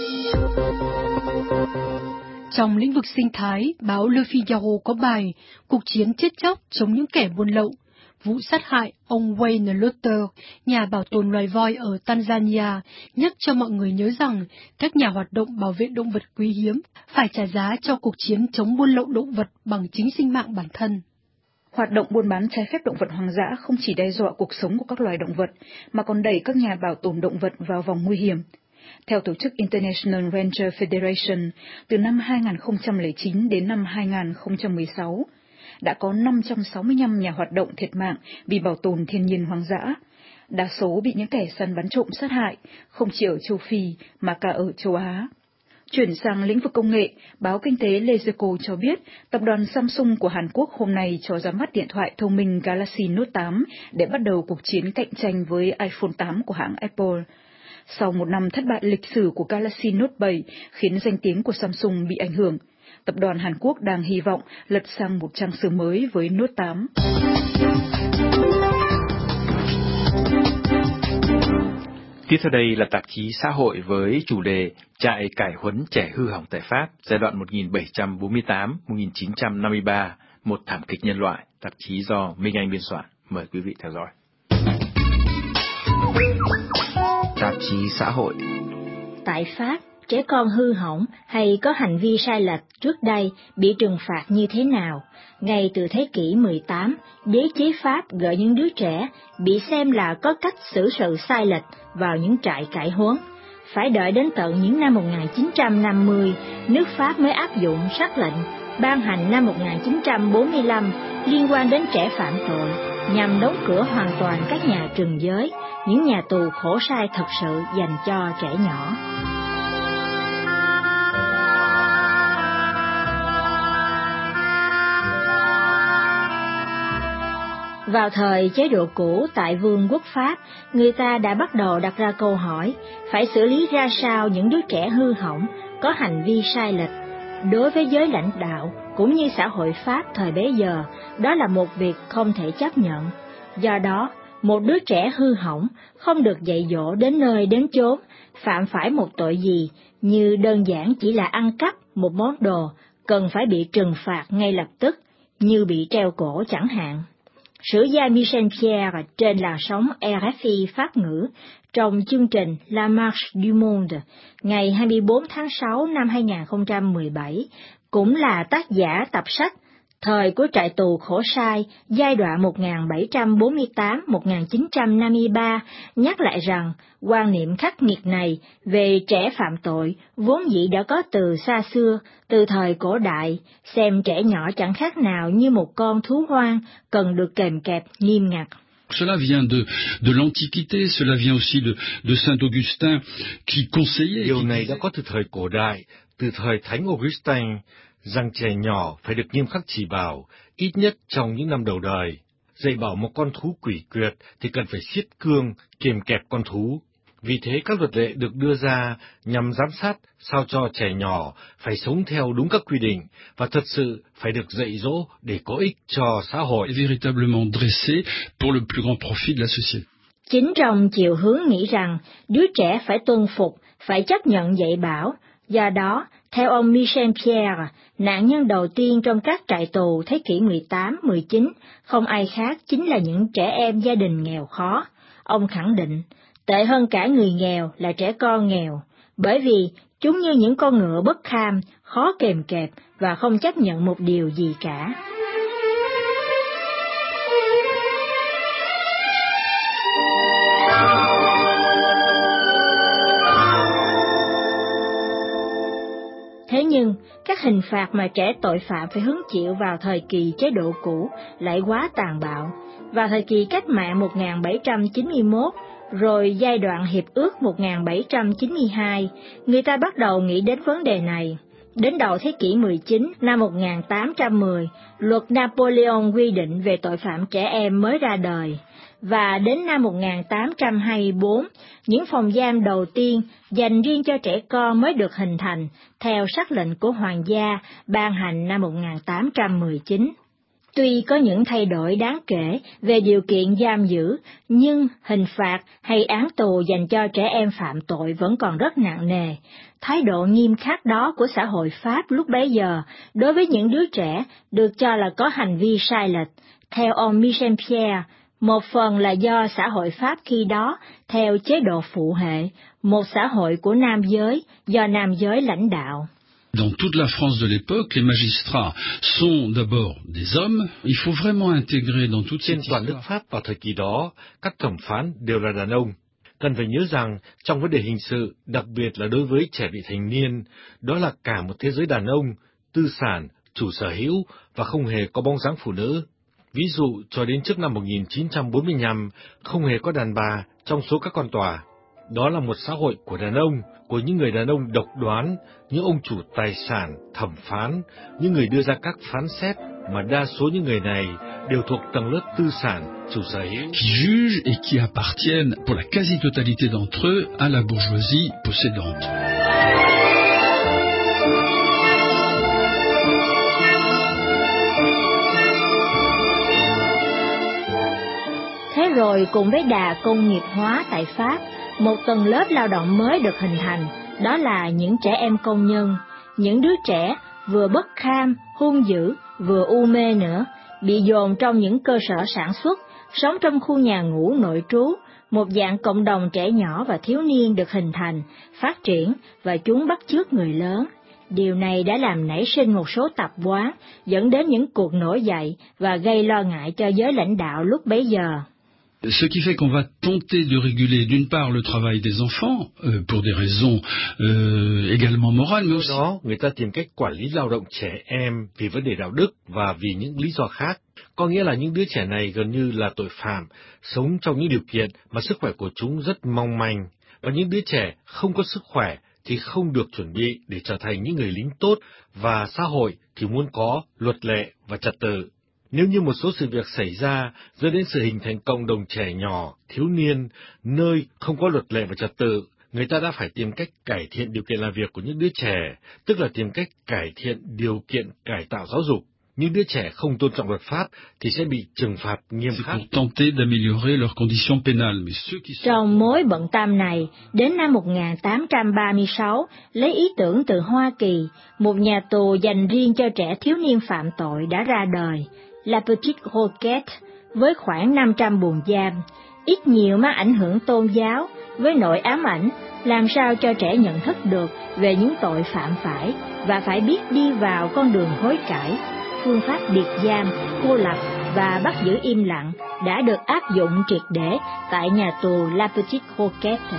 Trong lĩnh vực sinh thái, báo Le Figaro có bài Cuộc chiến chết chóc chống những kẻ buôn lậu, vụ sát hại ông Wayne Lutter, nhà bảo tồn loài voi ở Tanzania, nhắc cho mọi người nhớ rằng các nhà hoạt động bảo vệ động vật quý hiếm phải trả giá cho cuộc chiến chống buôn lậu động vật bằng chính sinh mạng bản thân. Hoạt động buôn bán trái phép động vật hoang dã không chỉ đe dọa cuộc sống của các loài động vật, mà còn đẩy các nhà bảo tồn động vật vào vòng nguy hiểm. Theo tổ chức International Ranger Federation, từ năm 2009 đến năm 2016, đã có 565 nhà hoạt động thiệt mạng vì bảo tồn thiên nhiên hoang dã. Đa số bị những kẻ săn bắn trộm sát hại, không chỉ ở châu Phi mà cả ở châu Á. Chuyển sang lĩnh vực công nghệ, báo kinh tế Les Echos cho biết tập đoàn Samsung của Hàn Quốc hôm nay cho ra mắt điện thoại thông minh Galaxy Note 8 để bắt đầu cuộc chiến cạnh tranh với iPhone 8 của hãng Apple. Sau một năm thất bại lịch sử của Galaxy Note 7 khiến danh tiếng của Samsung bị ảnh hưởng, tập đoàn Hàn Quốc đang hy vọng lật sang một trang sử mới với Note 8. Tiếp theo đây là tạp chí xã hội với chủ đề Trại cải huấn trẻ hư hỏng tại Pháp giai đoạn 1748-1953, một thảm kịch nhân loại, tạp chí do Minh Anh biên soạn. Mời quý vị theo dõi. Tạp chí xã hội. Tại Pháp, trẻ con hư hỏng hay có hành vi sai lệch trước đây bị trừng phạt như thế nào. Ngay từ thế kỷ 18, đế chế Pháp gợi những đứa trẻ bị xem là có cách xử sự sai lệch vào những trại cải huấn. Phải đợi đến tận những năm 1950, nước Pháp mới áp dụng sắc lệnh ban hành năm 1945 liên quan đến trẻ phạm tội, nhằm đóng cửa hoàn toàn các nhà trừng giới, những nhà tù khổ sai thật sự dành cho trẻ nhỏ. Vào thời chế độ cũ tại Vương quốc Pháp, người ta đã bắt đầu đặt ra câu hỏi, phải xử lý ra sao những đứa trẻ hư hỏng, có hành vi sai lệch. Đối với giới lãnh đạo, cũng như xã hội Pháp thời bấy giờ, đó là một việc không thể chấp nhận. Do đó, một đứa trẻ hư hỏng không được dạy dỗ đến nơi đến chốn, phạm phải một tội gì, như đơn giản chỉ là ăn cắp một món đồ, cần phải bị trừng phạt ngay lập tức, như bị treo cổ chẳng hạn. Sử gia Michel Pierre trên làn sóng RFI Pháp ngữ trong chương trình La Marche du Monde ngày 24 tháng 6 năm 2017, cũng là tác giả tập sách Thời của trại tù khổ sai giai đoạn 1748-1953, nhắc lại rằng quan niệm khắc nghiệt này về trẻ phạm tội vốn dĩ đã có từ xa xưa, từ thời cổ đại, xem trẻ nhỏ chẳng khác nào như một con thú hoang cần được kềm kẹp nghiêm ngặt. Cela vient de l'Antiquité, cela vient aussi de Saint Augustin qui conseillait. Điều này đã có từ thời cổ đại, từ thời Thánh Augustin, rằng trẻ nhỏ phải được nghiêm khắc chỉ bảo, ít nhất trong những năm đầu đời. Dạy bảo một con thú quỷ quyệt thì cần phải siết cương, kiềm kẹp con thú. Vì thế các luật lệ được đưa ra nhằm giám sát sao cho trẻ nhỏ phải sống theo đúng các quy định và thật sự phải được dạy dỗ để có ích cho xã hội. Véritablement dressé pour le plus grand profit de la société. Chính trong chiều hướng nghĩ rằng đứa trẻ phải tuân phục, phải chấp nhận dạy bảo. Do đó, theo ông Michel Pierre, nạn nhân đầu tiên trong các trại tù thế kỷ 18-19 không ai khác chính là những trẻ em gia đình nghèo khó. Ông khẳng định, tệ hơn cả người nghèo là trẻ con nghèo, bởi vì chúng như những con ngựa bất kham, khó kềm kẹp và không chấp nhận một điều gì cả. Thế nhưng, các hình phạt mà trẻ tội phạm phải hứng chịu vào thời kỳ chế độ cũ lại quá tàn bạo. Vào thời kỳ cách mạng 1791, rồi giai đoạn hiệp ước 1792, người ta bắt đầu nghĩ đến vấn đề này. Đến đầu thế kỷ 19, năm 1810, luật Napoleon quy định về tội phạm trẻ em mới ra đời. Và đến năm 1824, những phòng giam đầu tiên dành riêng cho trẻ con mới được hình thành, theo sắc lệnh của Hoàng gia ban hành năm 1819. Tuy có những thay đổi đáng kể về điều kiện giam giữ, nhưng hình phạt hay án tù dành cho trẻ em phạm tội vẫn còn rất nặng nề. Thái độ nghiêm khắc đó của xã hội Pháp lúc bấy giờ đối với những đứa trẻ được cho là có hành vi sai lệch, theo ông Michel Pierre, một phần là do xã hội Pháp khi đó theo chế độ phụ hệ, một xã hội của nam giới, do nam giới lãnh đạo. Dans toute la France de l'époque, les magistrats sont d'abord des hommes. Il faut vraiment intégrer dans toute cette histoire. Trên toàn nước Pháp vào thời kỳ đó, các thẩm phán đều là đàn ông. Cần phải nhớ rằng, trong vấn đề hình sự, đặc biệt là đối với trẻ vị thành niên, đó là cả một thế giới đàn ông, tư sản, chủ sở hữu và không hề có bóng dáng phụ nữ. Ví dụ, cho đến trước năm 1945, không hề có đàn bà trong số các con tòa. Đó là một xã hội của đàn ông, của những người đàn ông độc đoán, những ông chủ tài sản, thẩm phán, những người đưa ra các phán xét, mà đa số những người này đều thuộc tầng lớp tư sản, chủ sở hữu. Qui jugent et qui appartiennent pour la quasi-totalité d'entre eux à la bourgeoisie possédante. Thế rồi cùng với đà công nghiệp hóa tại Pháp, một tầng lớp lao động mới được hình thành, đó là những trẻ em công nhân, những đứa trẻ vừa bất kham, hung dữ, vừa u mê nữa, bị dồn trong những cơ sở sản xuất, sống trong khu nhà ngủ nội trú, một dạng cộng đồng trẻ nhỏ và thiếu niên được hình thành, phát triển và chúng bắt chước người lớn. Điều này đã làm nảy sinh một số tập quán, dẫn đến những cuộc nổi dậy và gây lo ngại cho giới lãnh đạo lúc bấy giờ. Ce qui fait qu'on va tenter de réguler d'une part le travail des enfants pour des raisons également morales, mais aussi đó người ta tìm cách quản lý lao động trẻ em vì vấn đề đạo đức và vì những lý do khác. Có nghĩa là những đứa trẻ này gần như là tội phạm, sống trong những điều kiện mà sức khỏe của chúng rất mong manh, và những đứa trẻ không có sức khỏe thì không được chuẩn bị để trở thành những người lính tốt, và xã hội thì muốn có luật lệ và trật tự. Nếu như một số sự việc xảy ra dẫn đến sự hình thành cộng đồng trẻ nhỏ, thiếu niên, nơi không có luật lệ và trật tự, người ta đã phải tìm cách cải thiện điều kiện làm việc của những đứa trẻ, tức là tìm cách cải thiện điều kiện cải tạo giáo dục. Những đứa trẻ không tôn trọng luật pháp thì sẽ bị trừng phạt nghiêm khắc. Trong mối bận tâm này, đến năm 1836, lấy ý tưởng từ Hoa Kỳ, một nhà tù dành riêng cho trẻ thiếu niên phạm tội đã ra đời, La Petite Roquette, với khoảng 500 buồng giam, ít nhiều mang ảnh hưởng tôn giáo, với nỗi ám ảnh, làm sao cho trẻ nhận thức được về những tội phạm phải và phải biết đi vào con đường hối cải. Phương pháp biệt giam, cô lập và bắt giữ im lặng đã được áp dụng triệt để tại nhà tù La Petite Roquette.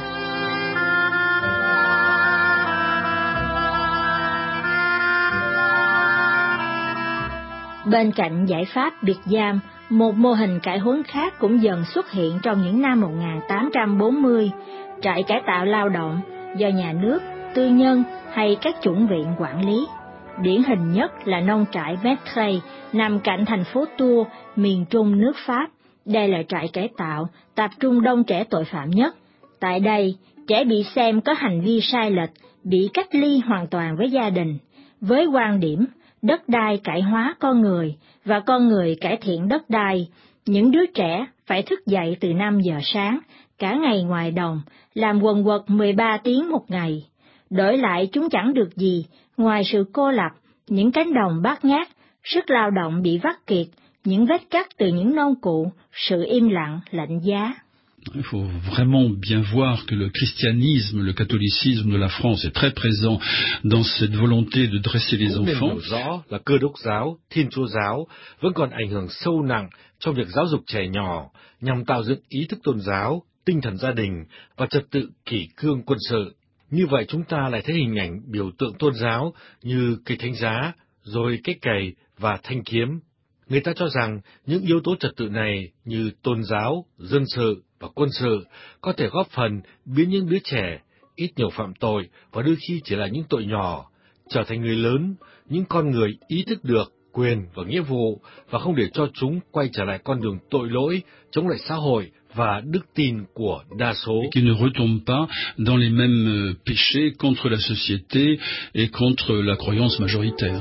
Bên cạnh giải pháp biệt giam, một mô hình cải huấn khác cũng dần xuất hiện trong những năm 1840, trại cải tạo lao động do nhà nước, tư nhân hay các chủng viện quản lý. Điển hình nhất là nông trại Mettray nằm cạnh thành phố Tours, miền trung nước Pháp. Đây là trại cải tạo tập trung đông trẻ tội phạm nhất. Tại đây, trẻ bị xem có hành vi sai lệch, bị cách ly hoàn toàn với gia đình, với quan điểm đất đai cải hóa con người và con người cải thiện đất đai. Những đứa trẻ phải thức dậy từ 5 giờ sáng, cả ngày ngoài đồng, làm quần quật 13 tiếng một ngày. Đổi lại chúng chẳng được gì, ngoài sự cô lập, những cánh đồng bát ngát, sức lao động bị vắt kiệt, những vết cắt từ những nông cụ, sự im lặng, lạnh giá. Il faut vraiment bien voir que le christianisme, le catholicisme de la France est très présent dans cette volonté de dresser les enfants. Cũng nên hiểu rõ là Cơ đốc giáo, Thiên Chúa giáo vẫn còn ảnh hưởng sâu nặng trong việc giáo dục trẻ nhỏ nhằm tạo dựng ý thức tôn giáo, tinh thần gia đình và trật tự kỷ cương quân sự. Như vậy chúng ta lại thấy hình ảnh biểu tượng tôn giáo như cây thánh giá, rồi cái cày và thanh kiếm. Người ta cho rằng những yếu tố trật tự này như tôn giáo, dân sự và quân sự có thể góp phần biến những đứa trẻ ít nhiều phạm tội và đôi khi chỉ là những tội nhỏ trở thành người lớn, những con người ý thức được quyền và nghĩa vụ và không để cho chúng quay trở lại con đường tội lỗi, chống lại xã hội và đức tin của đa số. Qui ne retombe pas dans les mêmes péchés contre la société et contre la croyance majoritaire.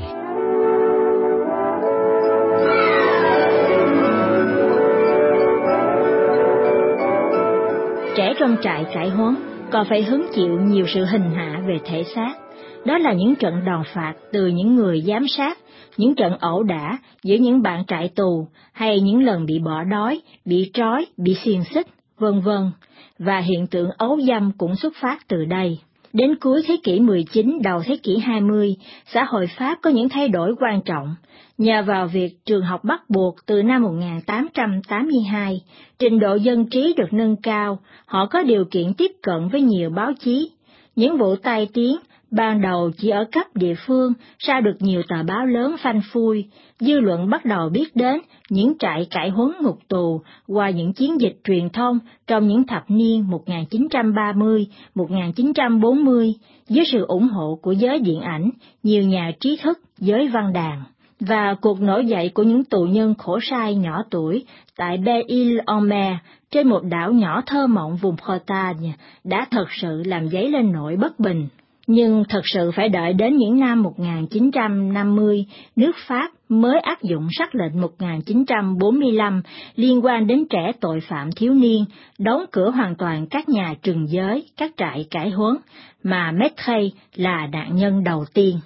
Trẻ trong trại cải huấn còn phải hứng chịu nhiều sự hình hạ về thể xác. Đó là những trận đòn phạt từ những người giám sát, những trận ẩu đả giữa những bạn trại tù, hay những lần bị bỏ đói, bị trói, bị xiềng xích, vân vân. Và hiện tượng ấu dâm cũng xuất phát từ đây. Đến cuối thế kỷ 19, đầu thế kỷ 20, xã hội Pháp có những thay đổi quan trọng. Nhờ vào việc trường học bắt buộc từ năm 1882, trình độ dân trí được nâng cao, họ có điều kiện tiếp cận với nhiều báo chí. Những vụ tai tiếng, ban đầu chỉ ở cấp địa phương, sau được nhiều tờ báo lớn phanh phui, dư luận bắt đầu biết đến những trại cải huấn ngục tù qua những chiến dịch truyền thông trong những thập niên 1930, 1940, dưới sự ủng hộ của giới điện ảnh, nhiều nhà trí thức, giới văn đàn. Và cuộc nổi dậy của những tù nhân khổ sai nhỏ tuổi tại Belle-Île-en-Mer, trên một đảo nhỏ thơ mộng vùng Bretagne, đã thật sự làm dấy lên nỗi bất bình. Nhưng thật sự phải đợi đến những năm 1950, nước Pháp mới áp dụng sắc lệnh 1945 liên quan đến trẻ tội phạm thiếu niên, đóng cửa hoàn toàn các nhà trừng giới, các trại cải huấn, mà Mettray là nạn nhân đầu tiên.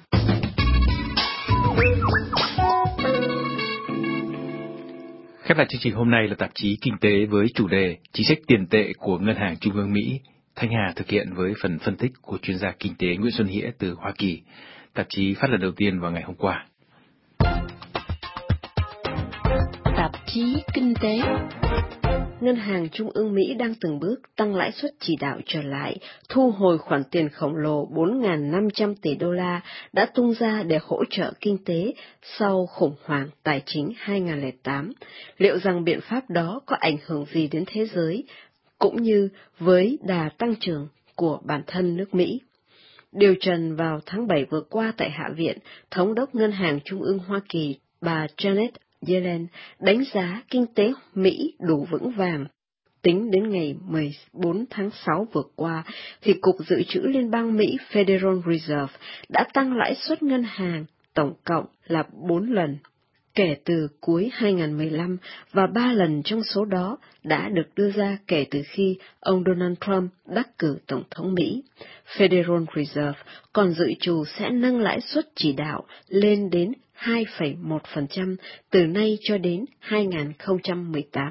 Khép lại chương trình hôm nay là tạp chí Kinh tế với chủ đề Chính sách tiền tệ của Ngân hàng Trung ương Mỹ. Thanh Hà thực hiện với phần phân tích của chuyên gia kinh tế Nguyễn Xuân Hĩa từ Hoa Kỳ. Tạp chí phát lần đầu tiên vào ngày hôm qua. Tạp chí Kinh tế. Ngân hàng Trung ương Mỹ đang từng bước tăng lãi suất chỉ đạo trở lại, thu hồi khoản tiền khổng lồ 4.500 tỷ đô la đã tung ra để hỗ trợ kinh tế sau khủng hoảng tài chính 2008. Liệu rằng biện pháp đó có ảnh hưởng gì đến thế giới, cũng như với đà tăng trưởng của bản thân nước Mỹ? Điều trần vào tháng 7 vừa qua tại Hạ viện, Thống đốc Ngân hàng Trung ương Hoa Kỳ, bà Janet Yellen đánh giá kinh tế Mỹ đủ vững vàng. Tính đến ngày 14 tháng 6 vừa qua, thì Cục Dự trữ Liên bang Mỹ Federal Reserve đã tăng lãi suất ngân hàng tổng cộng là 4 lần, kể từ cuối 2015, và 3 lần trong số đó đã được đưa ra kể từ khi ông Donald Trump đắc cử Tổng thống Mỹ. Federal Reserve còn dự trù sẽ nâng lãi suất chỉ đạo lên đến 2,1% từ nay cho đến 2018.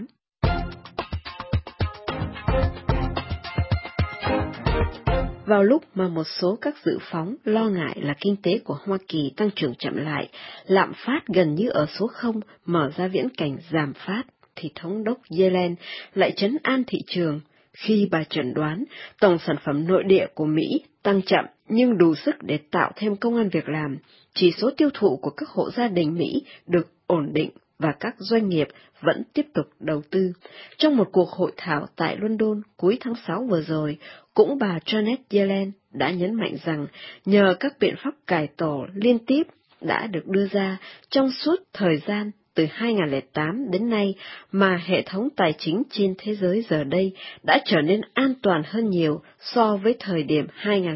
Vào lúc mà một số các dự phóng lo ngại là kinh tế của Hoa Kỳ tăng trưởng chậm lại, lạm phát gần như ở số 0 mở ra viễn cảnh giảm phát, thì Thống đốc Yellen lại trấn an thị trường khi bà chẩn đoán tổng sản phẩm nội địa của Mỹ tăng chậm nhưng đủ sức để tạo thêm công ăn việc làm, chỉ số tiêu thụ của các hộ gia đình Mỹ được ổn định và các doanh nghiệp vẫn tiếp tục đầu tư. Trong một cuộc hội thảo tại London cuối tháng 6 vừa rồi, cũng bà Janet Yellen đã nhấn mạnh rằng nhờ các biện pháp cải tổ liên tiếp đã được đưa ra trong suốt thời gian từ 2008 đến nay mà hệ thống tài chính trên thế giới giờ đây đã trở nên an toàn hơn nhiều so với thời điểm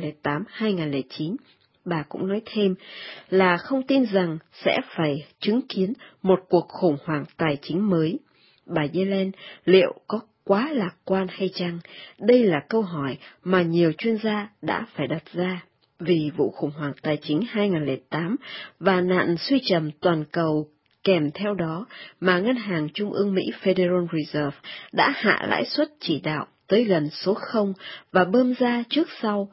2008-2009. Bà cũng nói thêm là không tin rằng sẽ phải chứng kiến một cuộc khủng hoảng tài chính mới. Bà Yellen liệu có quá lạc quan hay chăng? Đây là câu hỏi mà nhiều chuyên gia đã phải đặt ra. Vì vụ khủng hoảng tài chính 2008 và nạn suy trầm toàn cầu kèm theo đó mà Ngân hàng Trung ương Mỹ Federal Reserve đã hạ lãi suất chỉ đạo tới gần số 0 và bơm ra trước sau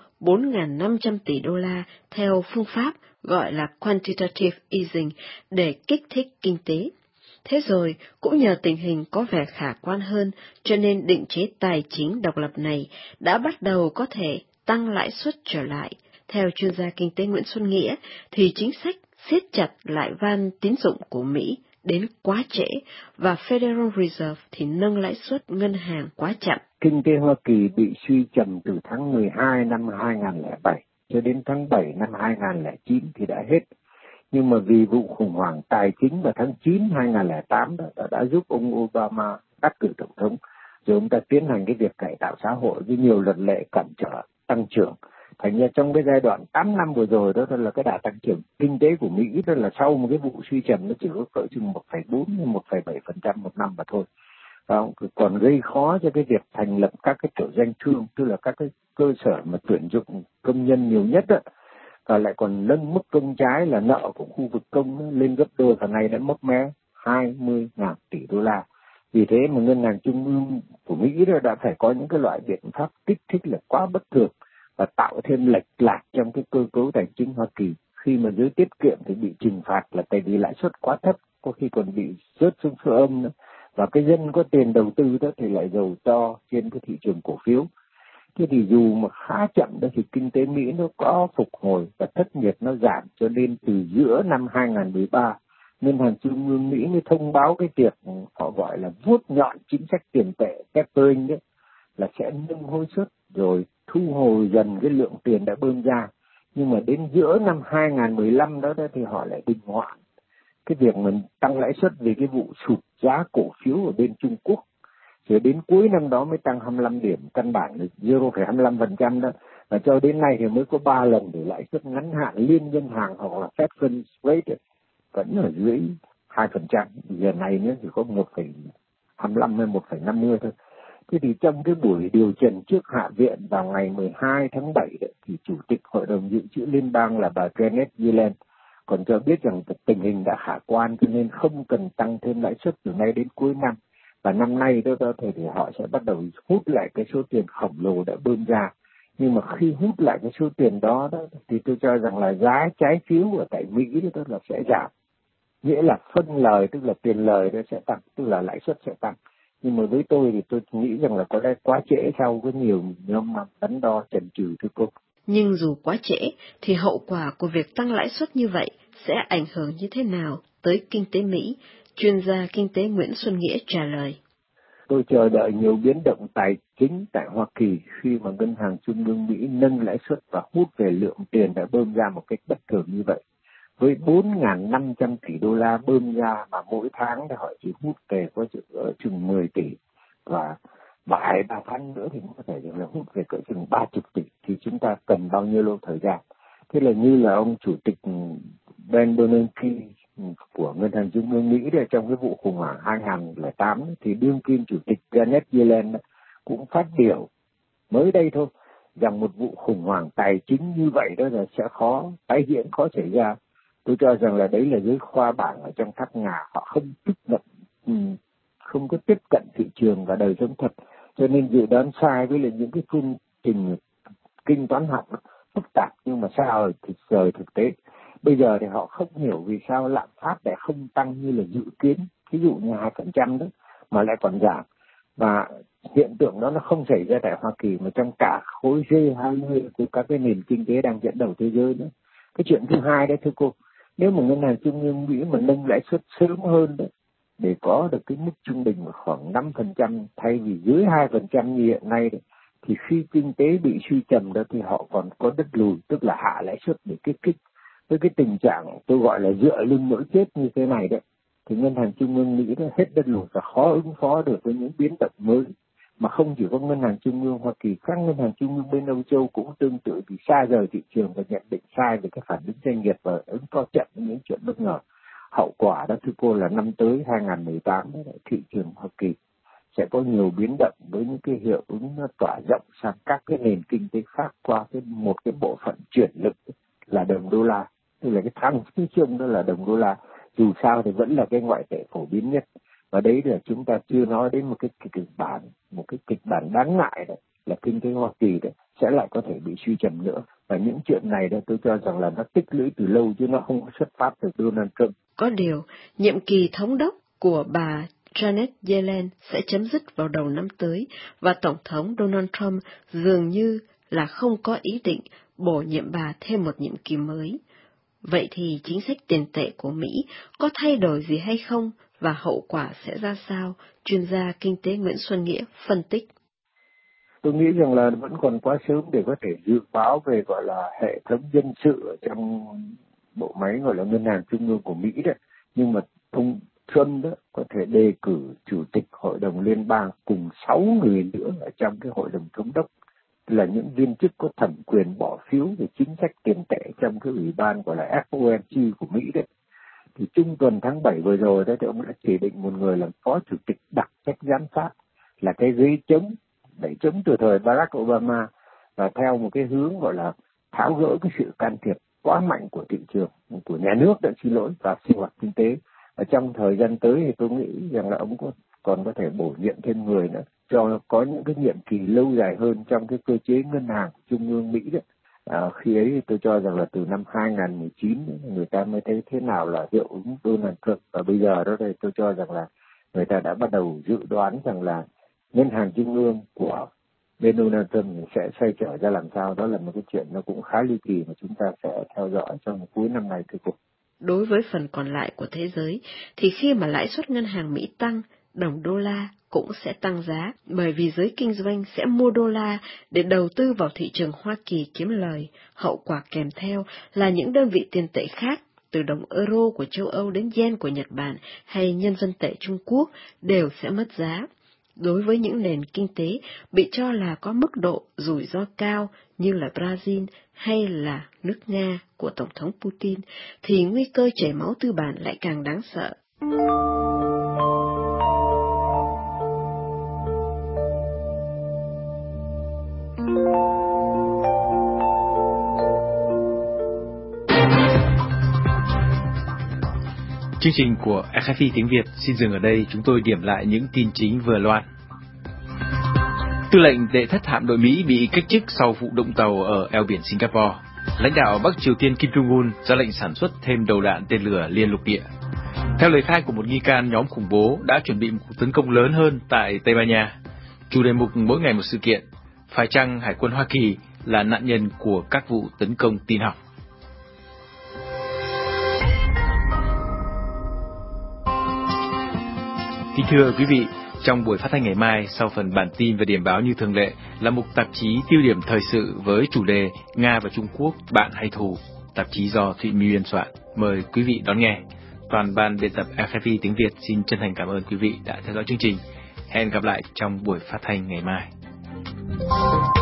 4.500 tỷ đô la theo phương pháp gọi là quantitative easing để kích thích kinh tế. Thế rồi, cũng nhờ tình hình có vẻ khả quan hơn, cho nên định chế tài chính độc lập này đã bắt đầu có thể tăng lãi suất trở lại. Theo chuyên gia kinh tế Nguyễn Xuân Nghĩa, thì chính sách siết chặt lại van tín dụng của Mỹ đến quá trễ, và Federal Reserve thì nâng lãi suất ngân hàng quá chậm. Kinh tế Hoa Kỳ bị suy trầm từ tháng 12 năm 2007 cho đến tháng 7 năm 2009 thì đã hết. Nhưng mà vì vụ khủng hoảng tài chính vào tháng 9 2008 đã giúp ông Obama đắc cử tổng thống, rồi ông ta tiến hành cái việc cải tạo xã hội với nhiều luật lệ cản trở tăng trưởng. Thành ra trong cái giai đoạn 8 năm vừa rồi đó là cái đà tăng trưởng kinh tế của Mỹ đó là sau một cái vụ suy trầm nó chỉ có cỡ chừng 1,4 đến 1,7% một năm mà thôi. Còn gây khó cho cái việc thành lập các cái tổ doanh thương, tức là các cái cơ sở mà tuyển dụng công nhân nhiều nhất đó, và lại còn nâng mức công trái là nợ của khu vực công lên gấp đôi, và ngày đã mốc mé 20.000 tỷ đô la. Vì thế mà Ngân hàng Trung ương của Mỹ đã phải có những cái loại biện pháp kích thích là quá bất thường và tạo thêm lệch lạc trong cái cơ cấu tài chính Hoa Kỳ. Khi mà giới tiết kiệm thì bị trừng phạt là tại vì lãi suất quá thấp, có khi còn bị rớt xuống số âm nữa. Và cái dân có tiền đầu tư đó thì lại giàu to trên cái thị trường cổ phiếu. Thế thì dù mà khá chậm đó thì kinh tế Mỹ nó có phục hồi và thất nghiệp nó giảm, cho nên từ giữa năm 2013, Ngân hàng Trung ương Mỹ mới thông báo cái việc họ gọi là vuốt nhọn chính sách tiền tệ tapering đấy, là sẽ nâng hối suất rồi thu hồi dần cái lượng tiền đã bơm ra. Nhưng mà đến giữa năm 2015 đó thì họ lại đình hoãn cái việc mình tăng lãi suất vì cái vụ sụt giá cổ phiếu ở bên Trung Quốc. Rồi đến cuối năm đó mới tăng 25 điểm, căn bản là 0,25% đó. Và cho đến nay thì mới có 3 lần để lãi suất ngắn hạn liên ngân hàng hoặc là Fed Funds Rate vẫn ở dưới 2%. Giờ này nó chỉ có 1,25 hay 1,50 thôi. Thế thì trong cái buổi điều trần trước Hạ viện vào ngày 12 tháng 7 đấy, thì Chủ tịch Hội đồng Dự trữ Liên bang là bà Janet Yellen còn cho biết rằng tình hình đã khả quan cho nên không cần tăng thêm lãi suất từ nay đến cuối năm. Và năm nay đó thì họ sẽ bắt đầu hút lại cái số tiền khổng lồ đã bơm ra. Nhưng mà khi hút lại cái số tiền đó thì tôi cho rằng là giá trái phiếu ở tại Mỹ đó là sẽ giảm. Nghĩa là phân lời, tức là tiền lời nó sẽ tăng, tức là lãi suất sẽ tăng. Nhưng mà với tôi thì tôi nghĩ rằng là có lẽ quá trễ sau có nhiều năm đắn đo chần chừ thưa cô. Nhưng dù quá trễ thì hậu quả của việc tăng lãi suất như vậy sẽ ảnh hưởng như thế nào tới kinh tế Mỹ? Chuyên gia kinh tế Nguyễn Xuân Nghĩa trả lời. Tôi chờ đợi nhiều biến động tài chính tại Hoa Kỳ khi mà ngân hàng trung ương Mỹ nâng lãi suất và hút về lượng tiền đã bơm ra một cách bất thường như vậy. Với 4.500 tỷ đô la bơm ra mà mỗi tháng thì họ chỉ hút về có chừng 10 tỷ và vài ba tháng nữa thì có thể là hút về cỡ chừng 30 tỷ thì chúng ta cần bao nhiêu lâu thời gian. Thế là như là ông chủ tịch Ben Bernanke của Ngân hàng Trung ương Mỹ trong cái vụ khủng hoảng 2008 thì đương kim chủ tịch Janet Yellen cũng phát biểu mới đây thôi rằng một vụ khủng hoảng tài chính như vậy đó là sẽ khó tái diễn, khó xảy ra. Tôi cho rằng là đấy là giới khoa bảng ở trong tháp ngà, họ không có tiếp cận thị trường và đời sống thật, cho nên dự đoán sai với lại những cái phương trình kinh toán học phức tạp nhưng mà sai rời thực tế. Bây giờ thì họ không hiểu vì sao lạm phát lại không tăng như là dự kiến, ví dụ như 2% đó mà lại còn giảm. Và hiện tượng đó nó không xảy ra tại Hoa Kỳ mà trong cả khối G20 của các cái nền kinh tế đang dẫn đầu thế giới nữa. Cái chuyện thứ hai đấy thưa cô, nếu mà ngân hàng trung ương Mỹ mà nâng lãi suất sớm hơn đấy để có được cái mức trung bình khoảng 5% thay vì dưới 2% như hiện nay đấy, thì khi kinh tế bị suy trầm đó thì họ còn có đất lùi, tức là hạ lãi suất để kích thích. Với cái tình trạng tôi gọi là dựa lưng nỗi chết như thế này đấy, thì ngân hàng trung ương Mỹ đã hết đất lùi và khó ứng phó được với những biến động mới. Mà không chỉ có ngân hàng trung ương Hoa Kỳ, các ngân hàng trung ương bên Âu Châu cũng tương tự vì xa rời thị trường và nhận định sai về cái phản ứng doanh nghiệp và ứng phó chậm với những chuyện bất ngờ. Hậu quả đó thưa cô là năm tới 2018 thị trường Hoa Kỳ sẽ có nhiều biến động với những cái hiệu ứng nó tỏa rộng sang các cái nền kinh tế khác qua một cái bộ phận chuyển lực là đồng đô la, tức là cái thăng chung đó là đồng đô la. Dù sao thì vẫn là cái ngoại tệ phổ biến nhất, và đấy là chúng ta chưa nói đến một cái kịch bản đáng ngại đấy là kinh tế Hoa Kỳ đấy sẽ lại có thể bị suy trầm nữa. Và những chuyện này đó tôi cho rằng là nó tích lũy từ lâu chứ nó không xuất phát từ Donald Trump. Có điều, nhiệm kỳ thống đốc của bà Janet Yellen sẽ chấm dứt vào đầu năm tới và Tổng thống Donald Trump dường như là không có ý định bổ nhiệm bà thêm một nhiệm kỳ mới. Vậy thì chính sách tiền tệ của Mỹ có thay đổi gì hay không và hậu quả sẽ ra sao? Chuyên gia kinh tế Nguyễn Xuân Nghĩa phân tích. Tôi nghĩ rằng là vẫn còn quá sớm để có thể dự báo về gọi là hệ thống dân sự ở trong bộ máy gọi là ngân hàng trung ương của Mỹ đấy. Nhưng mà ông Trump đó có thể đề cử chủ tịch hội đồng liên bang cùng 6 người nữa ở trong cái hội đồng thống đốc là những viên chức có thẩm quyền bỏ phiếu về chính sách tiền tệ trong cái ủy ban gọi là FOMC của Mỹ đấy. Thì trung tuần tháng 7 vừa rồi đó thì ông đã chỉ định một người làm phó chủ tịch đặc trách giám sát, là cái ghế trống đẩy trống từ thời Barack Obama, và theo một cái hướng gọi là tháo gỡ cái sự can thiệp quá mạnh của thị trường, của nhà nước và sinh hoạt kinh tế. Ở trong thời gian tới thì tôi nghĩ rằng là ông còn có thể bổ nhiệm thêm người nữa cho có những cái nhiệm kỳ lâu dài hơn trong cái cơ chế ngân hàng trung ương Mỹ đấy. Khi ấy tôi cho rằng là từ năm 2019 người ta mới thấy thế nào là hiệu ứng Donald Trump, và bây giờ đó đây tôi cho rằng là người ta đã bắt đầu dự đoán rằng là ngân hàng trung ương của bên Donald Trump sẽ xoay trở ra làm sao. Đó là một cái chuyện nó cũng khá ly kỳ mà chúng ta sẽ theo dõi trong cuối năm này thưa cô. Đối với phần còn lại của thế giới, thì khi mà lãi suất ngân hàng Mỹ tăng, đồng đô la cũng sẽ tăng giá, bởi vì giới kinh doanh sẽ mua đô la để đầu tư vào thị trường Hoa Kỳ kiếm lời. Hậu quả kèm theo là những đơn vị tiền tệ khác, từ đồng euro của châu Âu đến yen của Nhật Bản hay nhân dân tệ Trung Quốc đều sẽ mất giá. Đối với những nền kinh tế bị cho là có mức độ rủi ro cao như là Brazil hay là nước Nga của Tổng thống Putin, thì nguy cơ chảy máu tư bản lại càng đáng sợ. Chương trình của RFI tiếng Việt xin dừng ở đây, chúng tôi điểm lại những tin chính vừa loan. Tư lệnh đệ thất hạm đội Mỹ bị cách chức sau vụ động tàu ở eo biển Singapore. Lãnh đạo Bắc Triều Tiên Kim Jong-un ra lệnh sản xuất thêm đầu đạn tên lửa liên lục địa. Theo lời khai của một nghi can nhóm khủng bố đã chuẩn bị một cuộc tấn công lớn hơn tại Tây Ban Nha. Chủ đề mục mỗi ngày một sự kiện. Phải chăng Hải quân Hoa Kỳ là nạn nhân của các vụ tấn công tin học? Kính thưa quý vị, trong buổi phát thanh ngày mai, sau phần bản tin và điểm báo như thường lệ, là mục tạp chí tiêu điểm thời sự với chủ đề Nga và Trung Quốc, bạn hay thù, tạp chí do Thụy My biên soạn. Mời quý vị đón nghe. Toàn ban biên tập RFI tiếng Việt xin chân thành cảm ơn quý vị đã theo dõi chương trình. Hẹn gặp lại trong buổi phát thanh ngày mai.